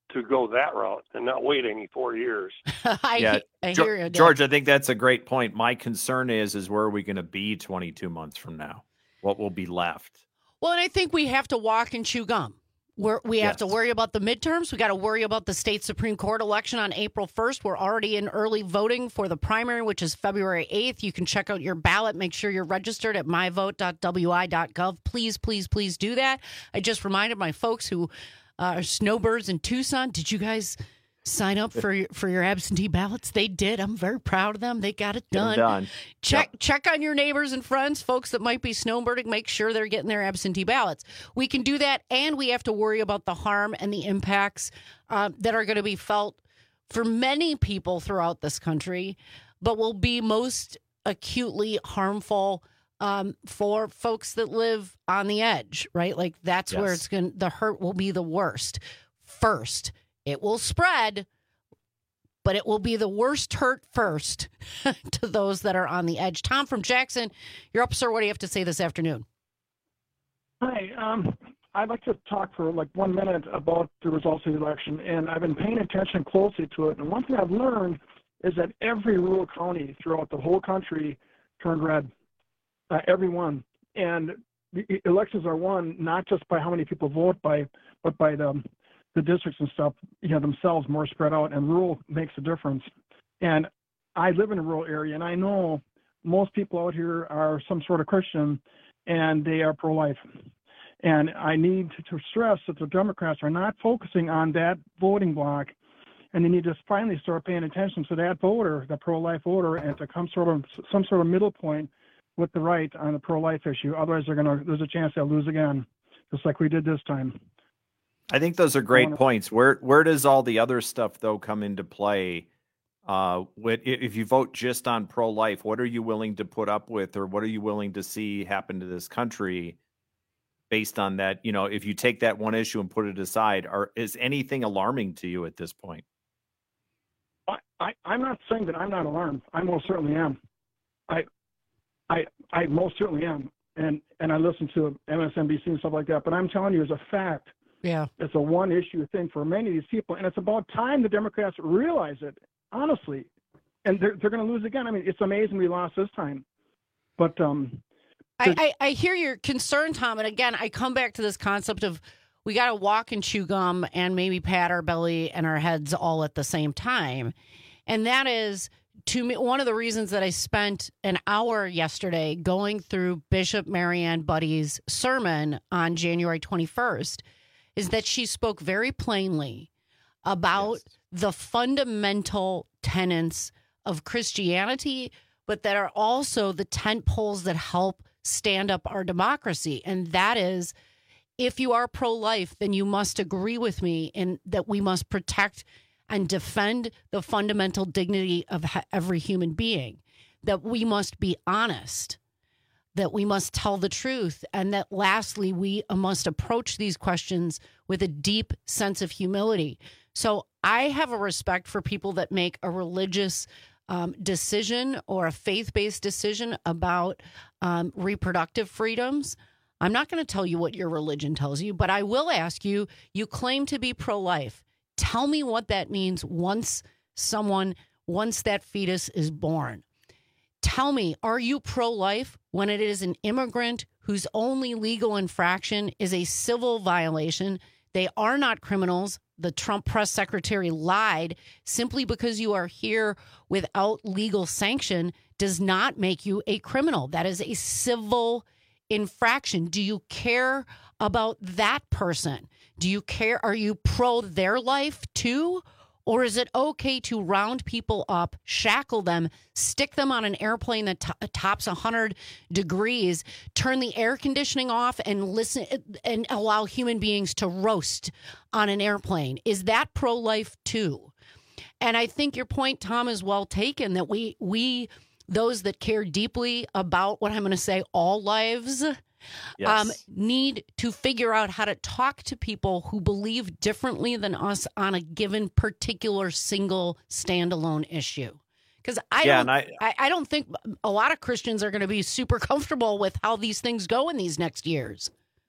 to go that route and not wait any four years. I, yeah, I jo- hear you, Dad. George, I think that's a great point. My concern is, is where are we going to be twenty-two months from now? What will be left? Well, and I think we have to walk and chew gum. We're, we have Yes. to worry about the midterms. We got to worry about the state Supreme Court election on April first. We're already in early voting for the primary, which is February eighth. You can check out your ballot. Make sure you're registered at my vote dot w i dot gov. Please, please, please do that. I just reminded my folks who uh, are snowbirds in Tucson. Did you guys sign up for your, for your absentee ballots? They did. I'm very proud of them. They got it Get 'em done. done. Check Yep. check on your neighbors and friends, folks that might be snowbirding. Make sure they're getting their absentee ballots. We can do that, and we have to worry about the harm and the impacts uh, that are going to be felt for many people throughout this country, but will be most acutely harmful um, for folks that live on the edge, right? Like that's where Yes. it's going. The hurt will be the worst first. It will spread, but it will be the worst hurt first to those that are on the edge. Tom from Jackson, you're up, sir. What do you have to say this afternoon? Hi. Um, I'd like to talk for like one minute about the results of the election, and I've been paying attention closely to it. And one thing I've learned is that every rural county throughout the whole country turned red, uh, every one. And the elections are won not just by how many people vote, by but by the the districts and stuff, you know, themselves more spread out, and rural makes a difference. And I live in a rural area, and I know most people out here are some sort of Christian, and they are pro-life. And I need to stress that the Democrats are not focusing on that voting bloc, and they need to finally start paying attention to that voter, the pro-life voter, and to come sort of some sort of middle point with the right on the pro-life issue. Otherwise, they're going to there's a chance they'll lose again, just like we did this time. I think those are great wanna- points. Where where does all the other stuff though come into play? Uh, with, if you vote just on pro-life, what are you willing to put up with, or what are you willing to see happen to this country based on that? You know, if you take that one issue and put it aside, are is anything alarming to you at this point? I, I, I'm not saying that I'm not alarmed. I most certainly am. I, I, I most certainly am. And and I listen to M S N B C and stuff like that. But I'm telling you, as a fact, yeah, it's a one-issue thing for many of these people, and it's about time the Democrats realize it. Honestly, and they're they're going to lose again. I mean, it's amazing we lost this time, but um, I, I, I hear your concern, Tom. And again, I come back to this concept of we got to walk and chew gum and maybe pat our belly and our heads all at the same time. And that is, to me, one of the reasons that I spent an hour yesterday going through Bishop Marianne Buddy's sermon on January twenty-first is that she spoke very plainly about yes. the fundamental tenets of Christianity, but that are also the tent poles that help stand up our democracy. And that is, if you are pro-life, then you must agree with me in that we must protect and defend the fundamental dignity of every human being, that we must be honest, that we must tell the truth, and that lastly, we must approach these questions with a deep sense of humility. So I have a respect for people that make a religious um, decision or a faith-based decision about um, reproductive freedoms. I'm not going to tell you what your religion tells you, but I will ask you, you claim to be pro-life. Tell me what that means once someone, once that fetus is born. Tell me, are you pro-life when it is an immigrant whose only legal infraction is a civil violation? They are not criminals. The Trump press secretary lied. Simply because you are here without legal sanction does not make you a criminal. That is a civil infraction. Do you care about that person? Do you care? Are you pro their life too? Or is it okay to round people up, shackle them, stick them on an airplane that to- tops one hundred degrees, turn the air conditioning off, and listen and allow human beings to roast on an airplane? Is that pro-life too? And I think your point, Tom, is well taken, that we we those that care deeply about what I'm going to say, all lives, yes. um, need to figure out how to talk to people who believe differently than us on a given particular single standalone issue. Because I, yeah, don't, I, I, I don't think a lot of Christians are going to be super comfortable with how these things go in these next years.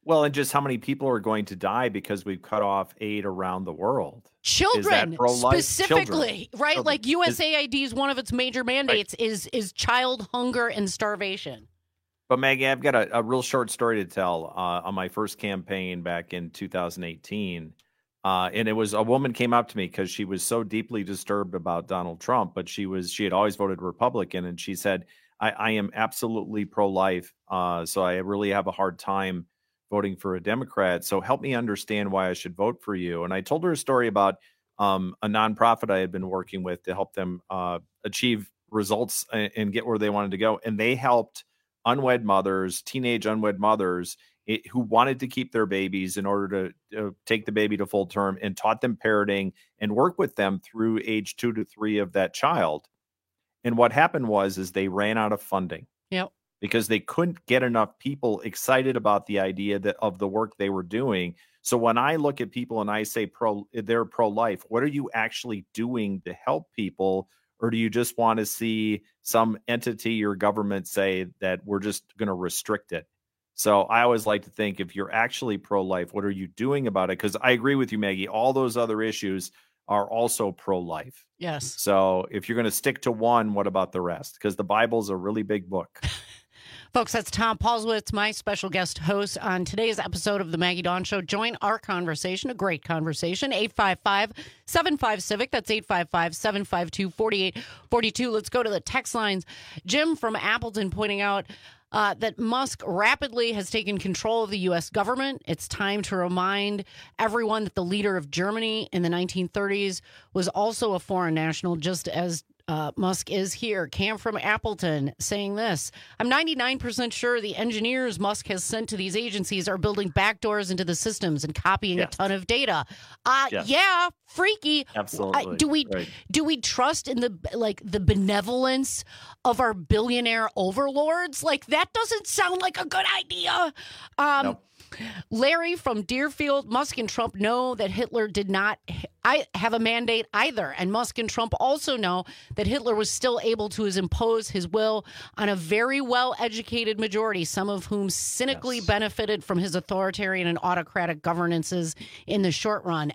Well, and just how many people are going to die because we've cut off aid around the world. Children, specifically, Children. right? Children. Like U S A I D's one of its major mandates right. is is child hunger and starvation. But Maggie, I've got a, a real short story to tell uh, on my first campaign back in two thousand eighteen. Uh, and it was a woman came up to me because she was so deeply disturbed about Donald Trump, but she was she had always voted Republican. And she said, I, I am absolutely pro-life. Uh, so I really have a hard time voting for a Democrat. So help me understand why I should vote for you. And I told her a story about um, a nonprofit I had been working with to help them uh, achieve results and, and get where they wanted to go. And they helped unwed mothers, teenage unwed mothers it, who wanted to keep their babies in order to uh, take the baby to full term, and taught them parenting and work with them through age two to three of that child. And what happened was, is they ran out of funding. Yep. Because they couldn't get enough people excited about the idea that of the work they were doing. So when I look at people and I say pro, they're pro-life, what are you actually doing to help people? Or do you just want to see some entity or government say that we're just going to restrict it? So I always like to think, if you're actually pro-life, what are you doing about it? Because I agree with you, Maggie. All those other issues are also pro-life. Yes. So if you're going to stick to one, what about the rest? Because the Bible's a really big book. Folks, that's Tom Paulswitz, my special guest host on today's episode of the Maggie Dawn Show. Join our conversation, a great conversation, eight five five, seven five, CIVIC. That's eight five five, seven five two, four eight four two. Let's go to the text lines. Jim from Appleton pointing out uh, that Musk rapidly has taken control of the U S government. It's time to remind everyone that the leader of Germany in the nineteen thirties was also a foreign national, just as Uh, Musk is here. Cam from Appleton saying this: I'm ninety-nine percent sure the engineers Musk has sent to these agencies are building backdoors into the systems and copying yes. a ton of data. Uh, yes. Yeah, freaky. Absolutely. Uh, do we right. do we trust in the like the benevolence of our billionaire overlords? Like, that doesn't sound like a good idea. Um, nope. Larry from Deerfield: Musk and Trump know that Hitler did not I have a mandate either. And Musk and Trump also know that Hitler was still able to impose his will on a very well-educated majority, some of whom cynically yes. benefited from his authoritarian and autocratic governances in the short run.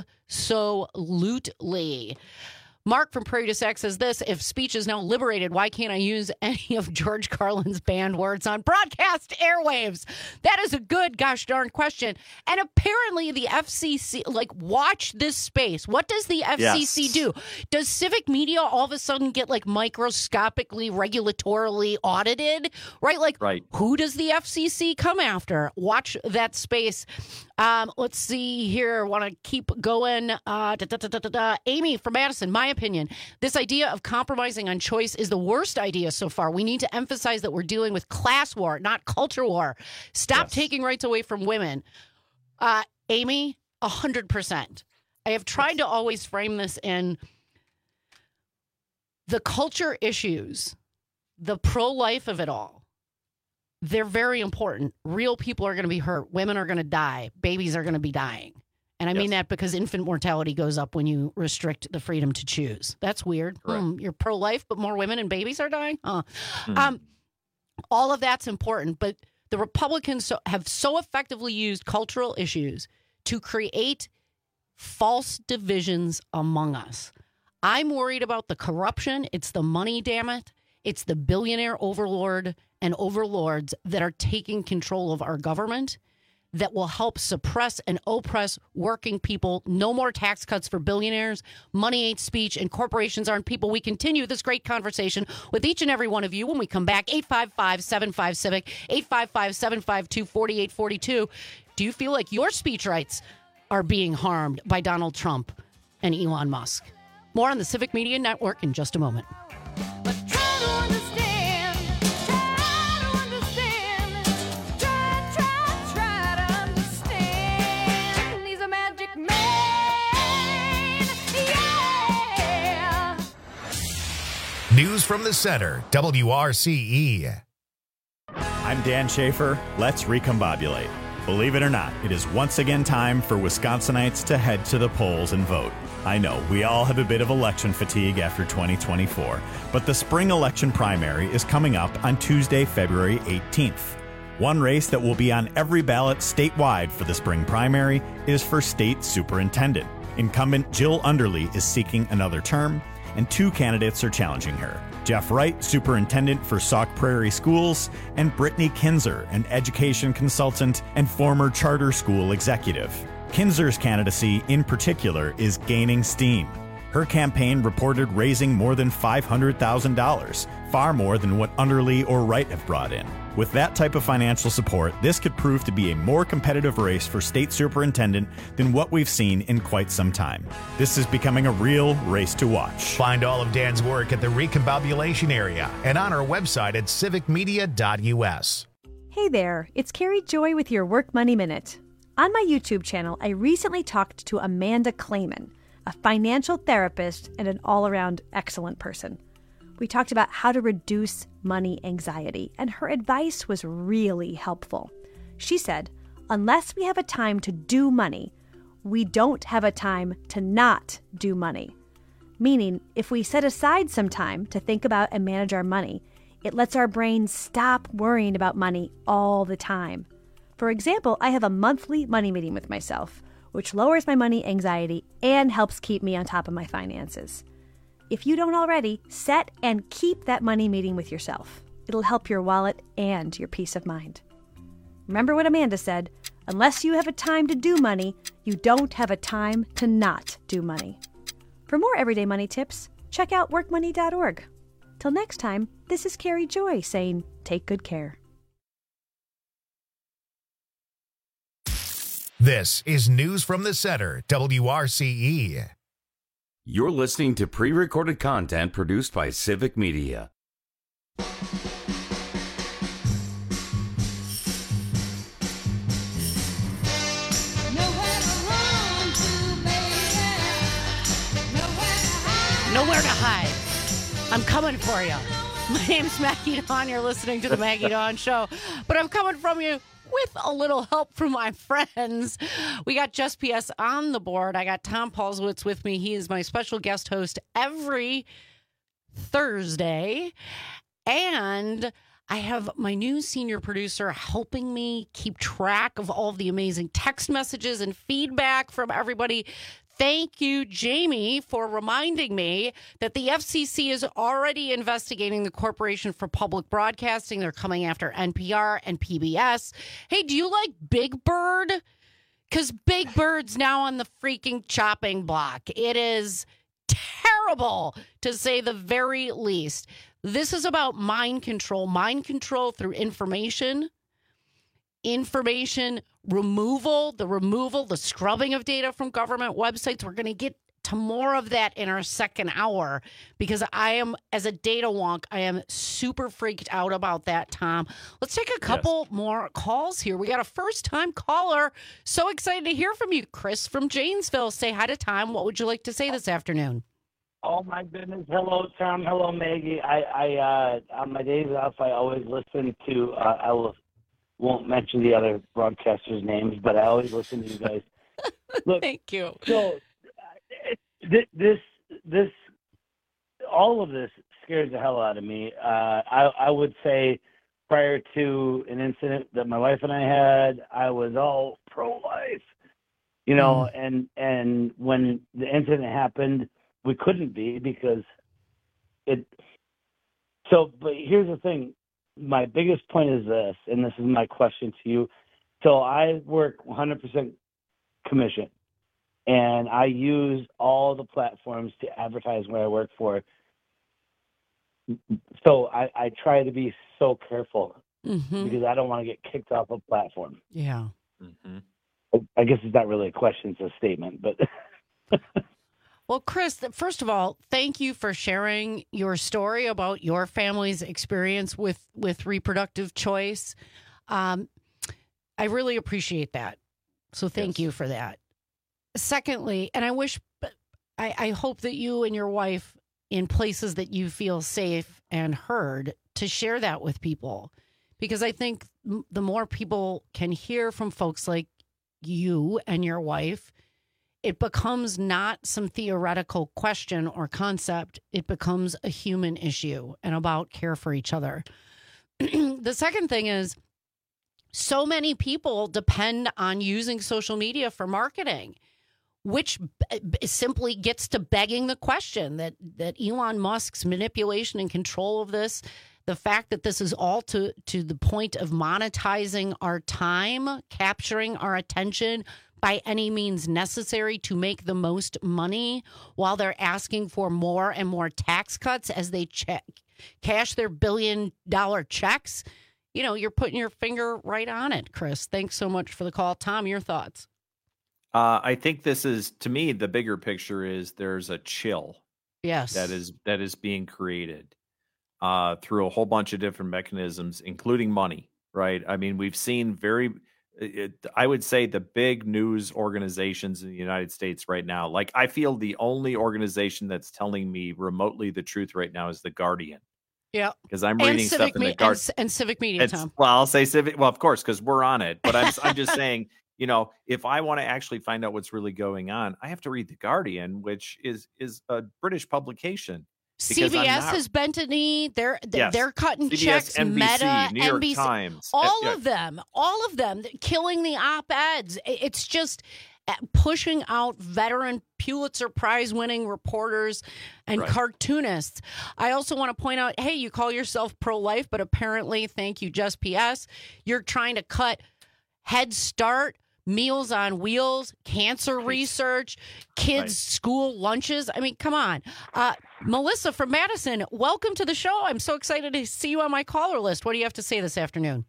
Absolutely. Mark from Prairie du Sac says this: if speech is now liberated, why can't I use any of George Carlin's banned words on broadcast airwaves? That is a good gosh darn question. And apparently the F C C, like, watch this space. What does the F C C yes. do? Does civic media all of a sudden get like microscopically, regulatorily audited? Right? Like, right. who does the F C C come after? Watch that space. Um, let's see here. Want to keep going. Uh, da, da, da, da, da. Amy from Madison, my opinion, this idea of compromising on choice is the worst idea so far. We need to emphasize that we're dealing with class war, not culture war. Stop yes. taking rights away from women. Uh, Amy, one hundred percent. I have tried yes. to always frame this in the culture issues, the pro-life of it all. They're very important. Real people are going to be hurt. Women are going to die. Babies are going to be dying. And I yes. mean that because infant mortality goes up when you restrict the freedom to choose. That's weird. Hmm, you're pro-life, but more women and babies are dying? Huh. Hmm. Um, all of that's important. But the Republicans so, have so effectively used cultural issues to create false divisions among us. I'm worried about the corruption. It's the money, damn it. It's the billionaire overlord and overlords that are taking control of our government that will help suppress and oppress working people. No more tax cuts for billionaires. Money ain't speech, and corporations aren't people. We continue this great conversation with each and every one of you when we come back. eight five five, seven five, CIVIC, eight five five, seven five two, four eight four two. Do you feel like your speech rights are being harmed by Donald Trump and Elon Musk? More on the Civic Media Network in just a moment. News from the center, W R C E. I'm Dan Schaefer. Let's recombobulate. Believe it or not, it is once again time for Wisconsinites to head to the polls and vote. I know, we all have a bit of election fatigue after twenty twenty-four, but the spring election primary is coming up on Tuesday, February eighteenth. One race that will be on every ballot statewide for the spring primary is for state superintendent. Incumbent Jill Underly is seeking another term, and two candidates are challenging her. Jeff Wright, superintendent for Sauk Prairie Schools, and Brittany Kinzer, an education consultant and former charter school executive. Kinzer's candidacy, in particular, is gaining steam. Her campaign reported raising more than five hundred thousand dollars, far more than what Underly or Wright have brought in. With that type of financial support, this could prove to be a more competitive race for state superintendent than what we've seen in quite some time. This is becoming a real race to watch. Find all of Dan's work at the Recombobulation area and on our website at civic media dot u s. Hey there, it's Carrie Joy with your Work Money Minute. On my YouTube channel, I recently talked to Amanda Clayman, a financial therapist and an all-around excellent person. We talked about how to reduce money anxiety, and her advice was really helpful. She said, unless we have a time to do money, we don't have a time to not do money. Meaning, if we set aside some time to think about and manage our money, it lets our brain stop worrying about money all the time. For example, I have a monthly money meeting with myself, which lowers my money anxiety and helps keep me on top of my finances. If you don't already, set and keep that money meeting with yourself. It'll help your wallet and your peace of mind. Remember what Amanda said, unless you have a time to do money, you don't have a time to not do money. For more everyday money tips, check out work money dot org. Till next time, this is Carrie Joy saying, take good care. This is News from the Center, W R C E. You're listening to pre-recorded content produced by Civic Media. Nowhere to hide. I'm coming for you. My name's Maggie Dawn. You're listening to the Maggie Dawn Show. But I'm coming from you with a little help from my friends. We got Just P S on the board. I got Tom Paulswitz with me. He is my special guest host every Thursday. And I have my new senior producer helping me keep track of all of the amazing text messages and feedback from everybody. Thank you, Jamie, for reminding me that the F C C is already investigating the Corporation for Public Broadcasting. They're coming after N P R and P B S. Hey, do you like Big Bird? Because Big Bird's now on the freaking chopping block. It is terrible, to say the very least. This is about mind control. Mind control through information. Information removal, the removal, the scrubbing of data from government websites. We're going to get to more of that in our second hour because I am, as a data wonk, I am super freaked out about that, Tom. Let's take a couple yes. more calls here. We got a first-time caller. So excited to hear from you, Chris from Janesville. Say hi to Tom. What would you like to say this afternoon? Oh, my goodness. Hello, Tom. Hello, Maggie. I, I uh, on my days off, I always listen to, uh, I will won't mention the other broadcasters' names, but I always listen to you guys. Look, thank you. So th- this, this, all of this scares the hell out of me. Uh, I, I would say prior to an incident that my wife and I had, I was all pro-life, you know, mm. and and when the incident happened, we couldn't be because it. So, but here's the thing. My biggest point is this, and this is my question to you. So I work one hundred percent commission, and I use all the platforms to advertise where I work for. So I, I try to be so careful mm-hmm. because I don't want to get kicked off a platform. Yeah. Mm-hmm. I guess it's not really a question, it's a statement, but... Well, Chris, first of all, thank you for sharing your story about your family's experience with, with reproductive choice. Um, I really appreciate that. So thank yes. you for that. Secondly, and I wish, I, I hope that you and your wife, in places that you feel safe and heard, to share that with people. Because I think the more people can hear from folks like you and your wife, it becomes not some theoretical question or concept. It becomes a human issue and about care for each other. The second thing is, so many people depend on using social media for marketing, which b- simply gets to begging the question that, that Elon Musk's manipulation and control of this, the fact that this is all to, to the point of monetizing our time, capturing our attention by any means necessary to make the most money while they're asking for more and more tax cuts as they check, cash their billion dollar checks. You know, you're putting your finger right on it, Chris. Thanks so much for the call. Tom, your thoughts? Uh, I think this is, to me, the bigger picture is there's a chill. Yes. That is that is being created uh, through a whole bunch of different mechanisms, including money, right? I mean, we've seen very, it, I would say the big news organizations in the United States right now, like I feel the only organization that's telling me remotely the truth right now is The Guardian. Yeah, because I'm reading civic stuff in the me- Guardian. And, and civic media, It's, Tom. well, I'll say civic. Well, of course, because we're on it. But I'm, I'm just saying, you know, if I want to actually find out what's really going on, I have to read The Guardian, which is is a British publication. C B S not, has bent a knee. They're yes, they're cutting C B S, checks. N B C, Meta, New York N B C, Times, all yeah. of them, all of them, killing the op-eds. It's just pushing out veteran Pulitzer Prize winning reporters and Right. cartoonists. I also want to point out, hey, you call yourself pro-life, but apparently, thank you, Just P S, you're trying to cut Head Start, Meals on Wheels, cancer research, kids' Right. school lunches. I mean, come on. Uh, Melissa from Madison, welcome to the show. I'm so excited to see you on my caller list. What do you have to say this afternoon?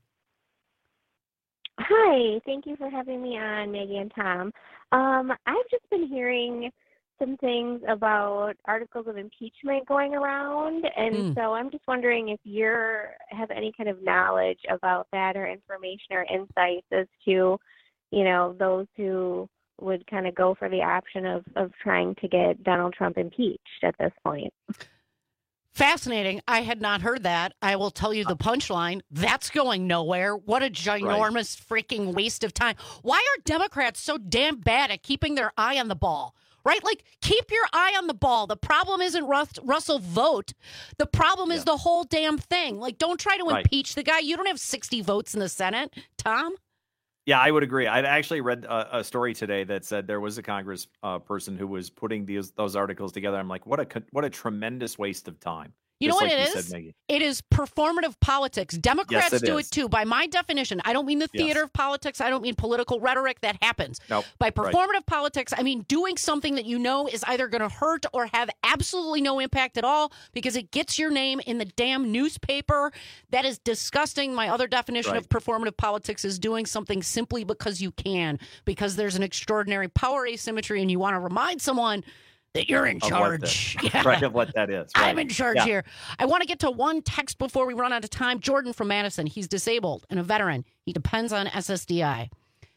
Hi, thank you for having me on, Maggie and Tom. Um, I've just been hearing some things about articles of impeachment going around, and Mm. so I'm just wondering if you have any kind of knowledge about that or information or insights as to, you know, those who would kind of go for the option of, of trying to get Donald Trump impeached at this point. Fascinating. I had not heard that. I will tell you the punchline. That's going nowhere. What a ginormous freaking waste of time. Why are Democrats so damn bad at keeping their eye on the ball? Right? Like, keep your eye on the ball. The problem isn't Rus- Russell Vogt. The problem is the whole damn thing. Like, don't try to Right. impeach the guy. You don't have sixty votes in the Senate. Tom? Yeah, I would agree. I actually read a, a story today that said there was a Congress uh, person who was putting these those articles together. I'm like, what a co- what a tremendous waste of time. You know Just what like it you is? said, Maggie. It is performative politics. Democrats Yes, it do is. it too. By my definition, I don't mean the Yes. theater of politics. I don't mean political rhetoric. That happens. Nope. By Right. performative politics, I mean doing something that you know is either going to hurt or have absolutely no impact at all because it gets your name in the damn newspaper. That is disgusting. My other definition Right. of performative politics is doing something simply because you can, because there's an extraordinary power asymmetry and you want to remind someone that you're in Of what charge. the- Yeah. Right, of what that is. I'm right. in charge Yeah. here. I want to get to one text before we run out of time. Jordan from Madison. He's disabled and a veteran. He depends on S S D I.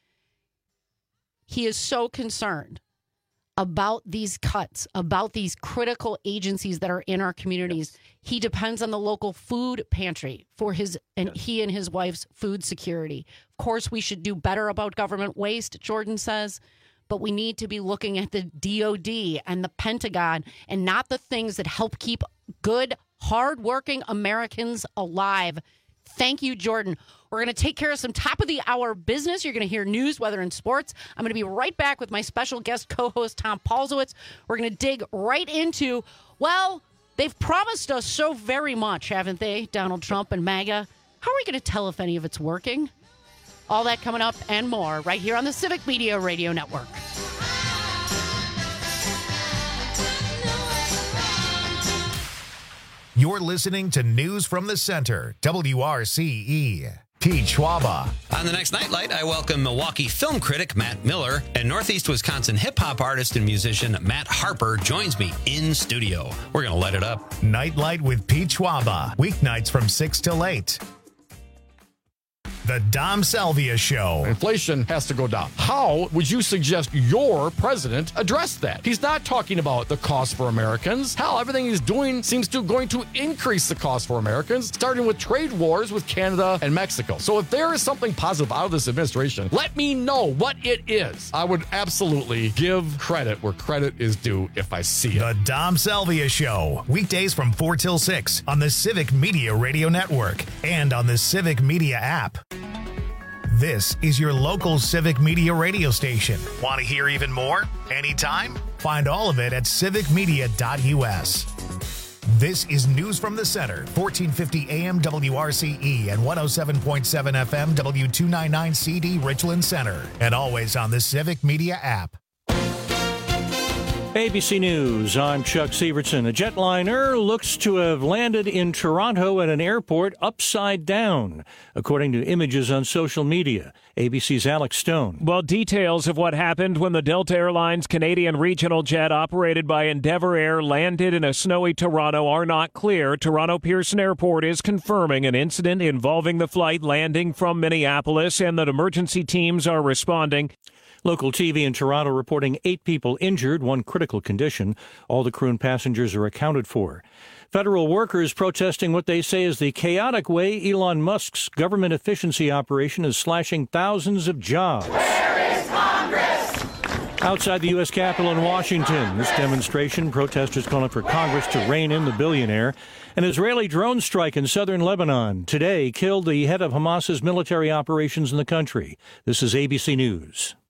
He is so concerned about these cuts, about these critical agencies that are in our communities. He depends on the local food pantry for his and he and his wife's food security. Of course, we should do better about government waste, Jordan says. But we need to be looking at the D O D and the Pentagon and not the things that help keep good, hardworking Americans alive. Thank you, Jordan. We're going to take care of some top of the hour business. You're going to hear news, weather, and sports. I'm going to be right back with my special guest co-host, Tom Paulzowitz. We're going to dig right into, well, they've promised us so very much, haven't they, Donald Trump and MAGA? How are we going to tell if any of it's working? All that coming up and more right here on the Civic Media Radio Network. You're listening to News from the Center, W R C E. Pete Schwaba. On the next Nightlight, I welcome Milwaukee film critic Matt Miller, and Northeast Wisconsin hip-hop artist and musician Matt Harper joins me in studio. We're going to let it up. Nightlight with Pete Schwaba. Weeknights from six till eight. The Dom Salvia Show. Inflation has to go down. How would you suggest your president address that? He's not talking about the cost for Americans. Hell, everything he's doing seems to going to increase the cost for Americans, starting with trade wars with Canada and Mexico. So if there is something positive out of this administration, let me know what it is. I would absolutely give credit where credit is due if I see it. The Dom Salvia Show. Weekdays from four till six on the Civic Media Radio Network and on the Civic Media app. This is your local Civic Media radio station. Want to hear even more? Anytime? Find all of it at civic media dot u s. This is News from the Center, fourteen fifty A M W R C E and one oh seven point seven F M W two ninety-nine C D Richland Center, and always on the Civic Media app. A B C News, I'm Chuck Severson. A jetliner looks to have landed in Toronto at an airport upside down, according to images on social media. A B C's Alex Stone. Well, details of what happened when the Delta Airlines Canadian regional jet operated by Endeavour Air landed in a snowy Toronto are not clear. Toronto Pearson Airport is confirming an incident involving the flight landing from Minneapolis and that emergency teams are responding. Local T V in Toronto reporting eight people injured, one critical condition. All the crew and passengers are accounted for. Federal workers protesting what they say is the chaotic way Elon Musk's government efficiency operation is slashing thousands of jobs. Where is Congress? Outside the U S Capitol in Washington, this demonstration, protesters calling for Congress to rein in the billionaire. An Israeli drone strike in southern Lebanon today killed the head of Hamas's military operations in the country. This is A B C News.